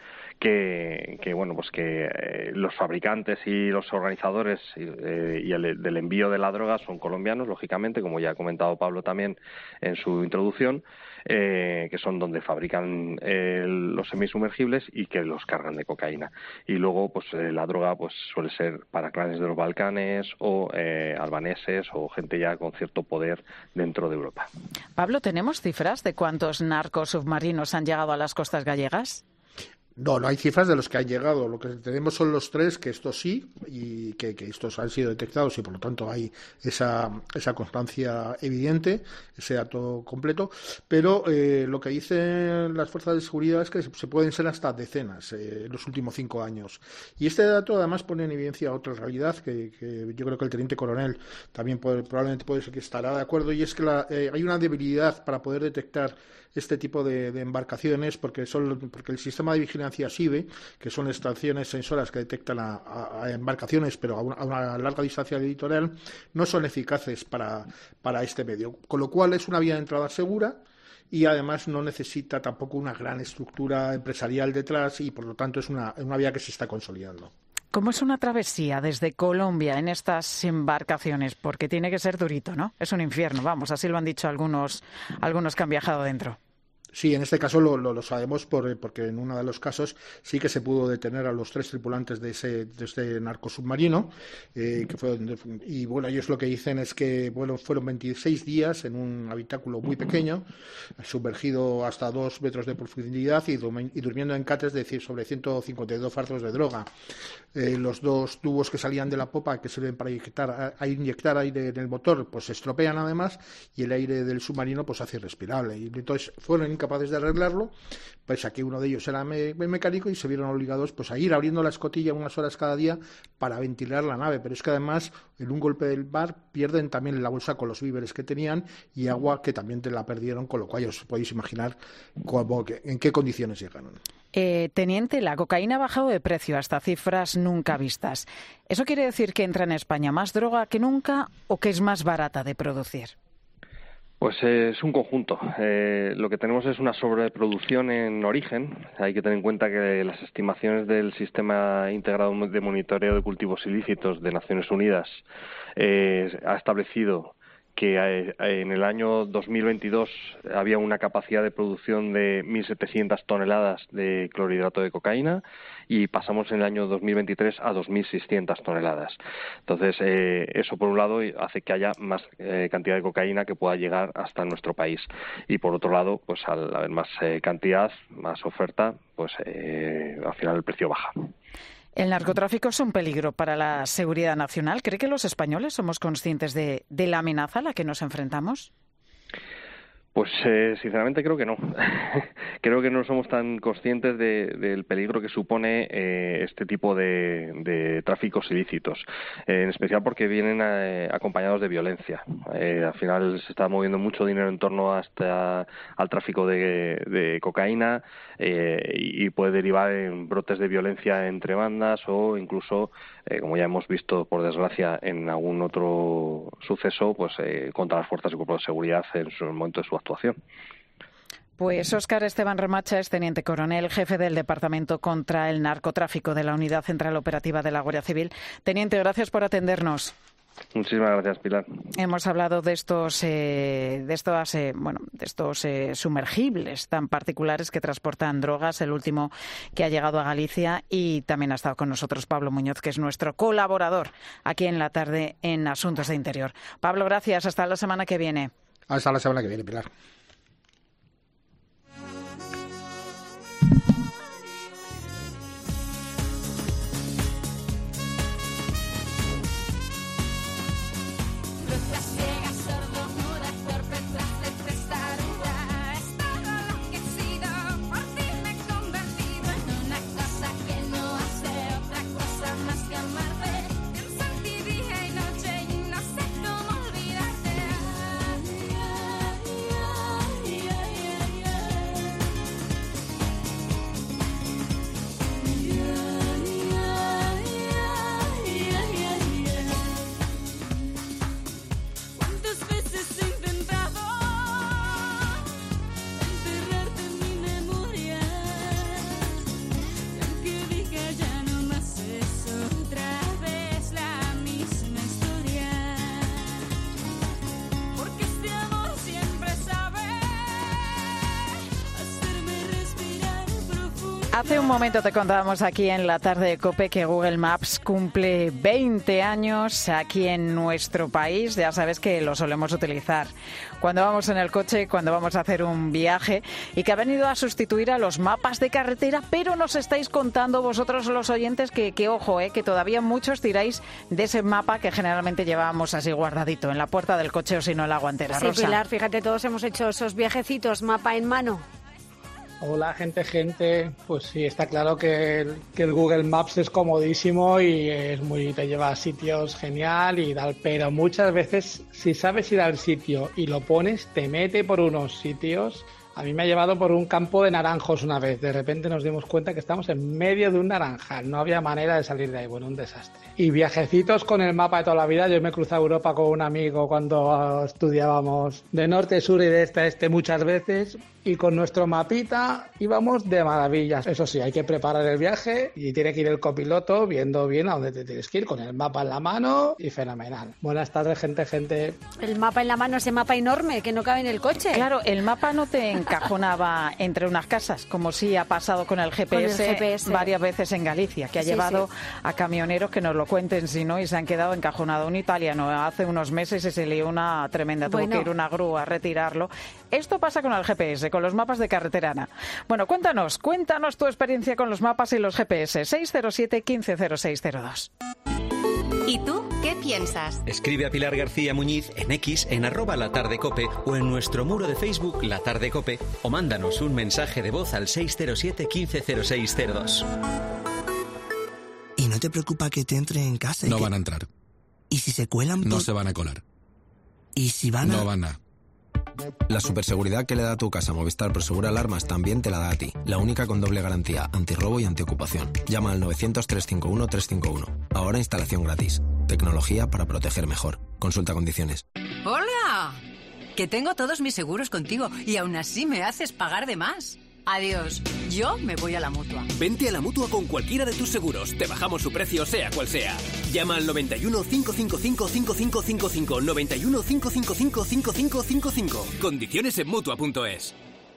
que, que bueno, pues que eh, los fabricantes y los organizadores eh, y el, del envío de la droga son colombianos, lógicamente, como ya ha comentado Pablo también en su introducción, eh, que son donde fabrican eh, los semisumergibles y que los cargan de cocaína. Y luego, pues eh, la droga pues suele ser para clanes de los Balcanes o eh, albaneses o gente ya con cierto poder dentro de Europa. Pablo, ¿tenemos cifras de cuántos narcos submarinos han llegado a las costas gallegas? No, no hay cifras de los que han llegado. Lo que tenemos son los tres, que estos sí, y que, que estos han sido detectados y por lo tanto hay esa, esa constancia evidente, ese dato completo. Pero eh, lo que dicen las fuerzas de seguridad es que se pueden ser hasta decenas eh, en los últimos cinco años. Y este dato además pone en evidencia otra realidad que, que yo creo que el teniente coronel también puede, probablemente puede ser que estará de acuerdo, y es que la, eh, hay una debilidad para poder detectar este tipo de, de embarcaciones porque son porque el sistema de vigilancia S I B E, que son estaciones sensoras que detectan a, a, a embarcaciones pero a una, a una larga distancia del litoral, no son eficaces para, para este medio, con lo cual es una vía de entrada segura y además no necesita tampoco una gran estructura empresarial detrás y por lo tanto es una, una vía que se está consolidando. ¿Cómo es una travesía desde Colombia en estas embarcaciones? Porque tiene que ser durito, ¿no? Es un infierno, vamos, así lo han dicho algunos, algunos que han viajado dentro. Sí, en este caso lo, lo, lo sabemos por, porque en uno de los casos sí que se pudo detener a los tres tripulantes de ese de este narcosubmarino, eh, que fue, y bueno, ellos lo que dicen es que bueno, fueron veintiséis días en un habitáculo muy pequeño, sumergido hasta dos metros de profundidad y, y durmiendo en cates de sobre ciento cincuenta y dos fardos de droga. Eh, los dos tubos que salían de la popa, que sirven para inyectar, a, a inyectar aire en el motor, pues se estropean además y el aire del submarino pues hace irrespirable. Y entonces fueron incapaces de arreglarlo, pues aquí uno de ellos era me mecánico y se vieron obligados pues a ir abriendo la escotilla unas horas cada día para ventilar la nave. Pero es que además en un golpe del mar pierden también la bolsa con los víveres que tenían y agua que también te la perdieron, con lo cual os podéis imaginar cómo, que, en qué condiciones llegaron. Eh, teniente, la cocaína ha bajado de precio hasta cifras nunca vistas. ¿Eso quiere decir que entra en España más droga que nunca o que es más barata de producir? Pues eh, es un conjunto. Eh, lo que tenemos es una sobreproducción en origen. Hay que tener en cuenta que las estimaciones del Sistema Integrado de Monitoreo de Cultivos Ilícitos de Naciones Unidas eh, ha establecido que en el año dos mil veintidós había una capacidad de producción de mil setecientas toneladas de clorhidrato de cocaína y pasamos en el año dos mil veintitrés a dos mil seiscientas toneladas. Entonces, eh, eso por un lado hace que haya más eh, cantidad de cocaína que pueda llegar hasta nuestro país. Y por otro lado, pues al haber más eh, cantidad, más oferta, pues eh, al final el precio baja. El narcotráfico es un peligro para la seguridad nacional. ¿Cree que los españoles somos conscientes de, de la amenaza a la que nos enfrentamos? Pues eh, sinceramente creo que no. Creo que no somos tan conscientes de, del peligro que supone eh, este tipo de, de tráficos ilícitos, eh, en especial porque vienen eh, acompañados de violencia. Eh, al final se está moviendo mucho dinero en torno hasta al tráfico de, de cocaína eh, y puede derivar en brotes de violencia entre bandas o incluso, eh, como ya hemos visto por desgracia en algún otro suceso, pues eh, contra las fuerzas y cuerpos de seguridad en su el momento de su actuación. Pues Óscar Esteban Remacha es teniente coronel, jefe del Departamento contra el Narcotráfico de la Unidad Central Operativa de la Guardia Civil. Teniente, gracias por atendernos. Muchísimas gracias, Pilar. Hemos hablado de estos, eh, de estos, eh, bueno, de estos eh, sumergibles tan particulares que transportan drogas, el último que ha llegado a Galicia, y también ha estado con nosotros Pablo Muñoz, que es nuestro colaborador aquí en la tarde en Asuntos de Interior. Pablo, gracias. Hasta la semana que viene. Hasta la semana que viene, Pilar. Hace un momento te contábamos aquí en la tarde de COPE que Google Maps cumple veinte años aquí en nuestro país. Ya sabes que lo solemos utilizar cuando vamos en el coche, cuando vamos a hacer un viaje, y que ha venido a sustituir a los mapas de carretera, pero nos estáis contando vosotros los oyentes que, que ojo, eh, que todavía muchos tiráis de ese mapa que generalmente llevábamos así guardadito en la puerta del coche o si no en la guantera. Sí, Rosa. Pilar, fíjate, todos hemos hecho esos viajecitos mapa en mano. Hola, gente, gente. Pues sí, está claro que el, que el Google Maps es comodísimo y es muy, te lleva a sitios genial y tal, pero muchas veces si sabes ir al sitio y lo pones, te mete por unos sitios. A mí me ha llevado por un campo de naranjos una vez. De repente nos dimos cuenta que estamos en medio de un naranjal. No había manera de salir de ahí. Bueno, un desastre. Y viajecitos con el mapa de toda la vida. Yo me he cruzado Europa con un amigo cuando estudiábamos de norte, sur y de este a este muchas veces. Y con nuestro mapita íbamos de maravillas. Eso sí, hay que preparar el viaje y tiene que ir el copiloto viendo bien a dónde te tienes que ir, con el mapa en la mano y fenomenal. Buenas tardes, gente, gente. El mapa en la mano, ese mapa enorme que no cabe en el coche. Claro, el mapa no te encajonaba entre unas casas, como sí ha pasado con el G P S, Con el G P S. varias veces en Galicia, que ha Sí, llevado sí. a camioneros que nos lo cuenten si no y se han quedado encajonados. Un italiano hace unos meses y se lió una tremenda, tuvo Bueno. que ir una grúa a retirarlo. Esto pasa con el G P S, con los mapas de carretera. Bueno, cuéntanos, cuéntanos tu experiencia con los mapas y los G P S. seis cero siete, uno cinco cero seis cero dos. ¿Y tú qué piensas? Escribe a Pilar García Muñiz en X, en arroba La Tarde Cope o en nuestro muro de Facebook La Tarde Cope, o mándanos un mensaje de voz al seis cero siete, uno cinco cero seis cero dos. ¿Y no te preocupa que te entre en casa? y No que- van a entrar. ¿Y si se cuelan? No por- se van a colar. ¿Y si van a...? No van a. La superseguridad que le da a tu casa Movistar Prosegura Alarmas también te la da a ti. La única con doble garantía, antirrobo y antiocupación. Llama al novecientos, trescientos cincuenta y uno, trescientos cincuenta y uno. Ahora instalación gratis. Tecnología para proteger mejor. Consulta condiciones. ¡Hola! Que tengo todos mis seguros contigo y aún así me haces pagar de más. Adiós. Yo me voy a la Mutua. Vente a la Mutua con cualquiera de tus seguros. Te bajamos su precio, sea cual sea. Llama al noventa y uno, cinco cinco cinco, cinco cinco cinco cinco. noventa y uno, cinco cinco cinco, cinco cinco cinco cinco. Condiciones en Mutua punto es.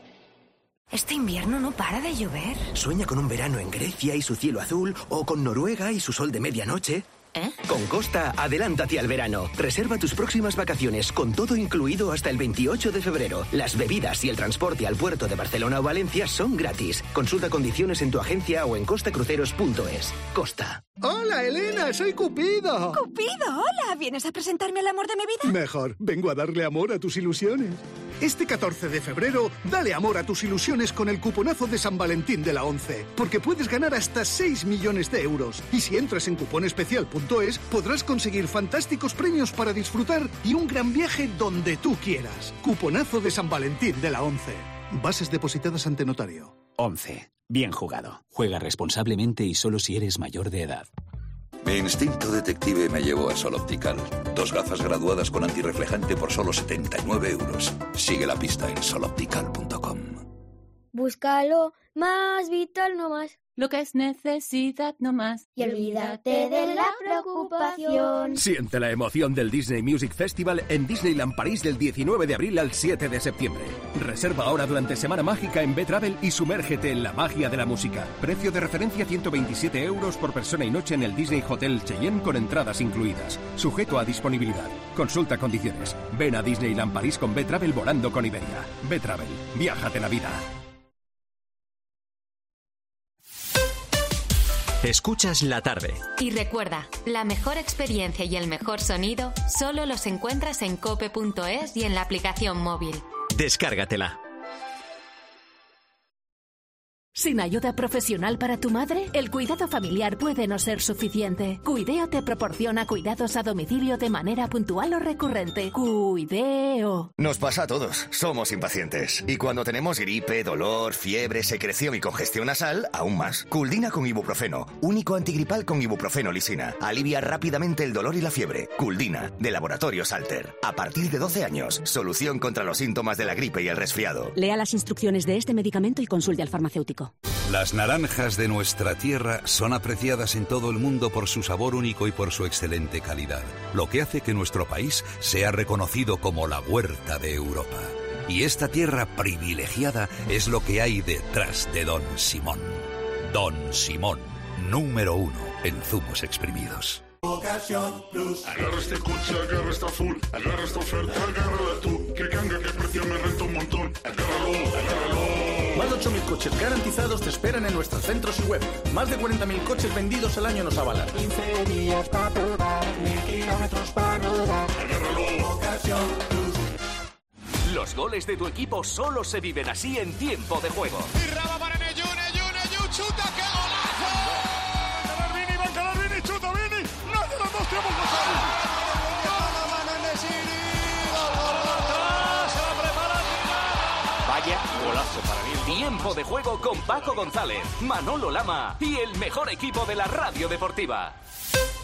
Este invierno no para de llover. Sueña con un verano en Grecia y su cielo azul, o con Noruega y su sol de medianoche. ¿Eh? Con Costa, adelántate al verano. Reserva tus próximas vacaciones con todo incluido hasta el veintiocho de febrero. Las bebidas y el transporte al puerto de Barcelona o Valencia son gratis. Consulta condiciones en tu agencia o en costacruceros punto es. Costa. Hola, Elena, soy Cupido. Cupido, hola. ¿Vienes a presentarme al amor de mi vida? Mejor, vengo a darle amor a tus ilusiones. Este catorce de febrero, dale amor a tus ilusiones con el cuponazo de San Valentín de la ONCE, porque puedes ganar hasta seis millones de euros. Y si entras en cuponespecial punto es, podrás conseguir fantásticos premios para disfrutar y un gran viaje donde tú quieras. Cuponazo de San Valentín de la ONCE. Bases depositadas ante notario. once. Bien jugado. Juega responsablemente y solo si eres mayor de edad. Mi instinto detective me llevó a Sol Optical. Dos gafas graduadas con antirreflejante por solo setenta y nueve euros. Sigue la pista en sol optical punto com. Búscalo más vital, no más. Lo que es necesidad no más. Y olvídate de la preocupación. Siente la emoción del Disney Music Festival en Disneyland París del diecinueve de abril al siete de septiembre. Reserva ahora durante Semana Mágica en B-Travel y sumérgete en la magia de la música. Precio de referencia ciento veintisiete euros por persona y noche en el Disney Hotel Cheyenne con entradas incluidas. Sujeto a disponibilidad. Consulta condiciones. Ven a Disneyland París con B-Travel volando con Iberia. B-Travel. Viájate la vida. Escuchas La Tarde. Y recuerda, la mejor experiencia y el mejor sonido solo los encuentras en cope punto es y en la aplicación móvil. Descárgatela. ¿Sin ayuda profesional para tu madre? El cuidado familiar puede no ser suficiente. Cuideo te proporciona cuidados a domicilio de manera puntual o recurrente. Cuideo. Nos pasa a todos, somos impacientes. Y cuando tenemos gripe, dolor, fiebre, secreción y congestión nasal, aún más. Culdina con ibuprofeno, único antigripal con ibuprofeno lisina. Alivia rápidamente el dolor y la fiebre. Culdina, de Laboratorios Alter. A partir de doce años, solución contra los síntomas de la gripe y el resfriado. Lea las instrucciones de este medicamento y consulte al farmacéutico. Las naranjas de nuestra tierra son apreciadas en todo el mundo por su sabor único y por su excelente calidad, lo que hace que nuestro país sea reconocido como la huerta de Europa. Y esta tierra privilegiada es lo que hay detrás de Don Simón. Don Simón, número uno en zumos exprimidos. Ocasión Plus. Agarra este coche, agarra esta full, agarra esta oferta, agárrala tú. Que canga, que precio me renta un montón. Agárralo, agárralo. Más de ocho mil coches garantizados te esperan en nuestros centros y web. Más de cuarenta mil coches vendidos al año nos avalan. quince días para probar, mil kilómetros para rodar. Agárralo, Ocasión Plus. Los goles de tu equipo solo se viven así en tiempo de juego. Y raba para Neyun, Neyun, Neyun, chuta, qué golazo. Calarvini, va Calarvini, chuta, Vini. No de los dos tenemos los goles. Vaya golazo para mí. Tiempo de juego con Paco González, Manolo Lama y el mejor equipo de la radio deportiva.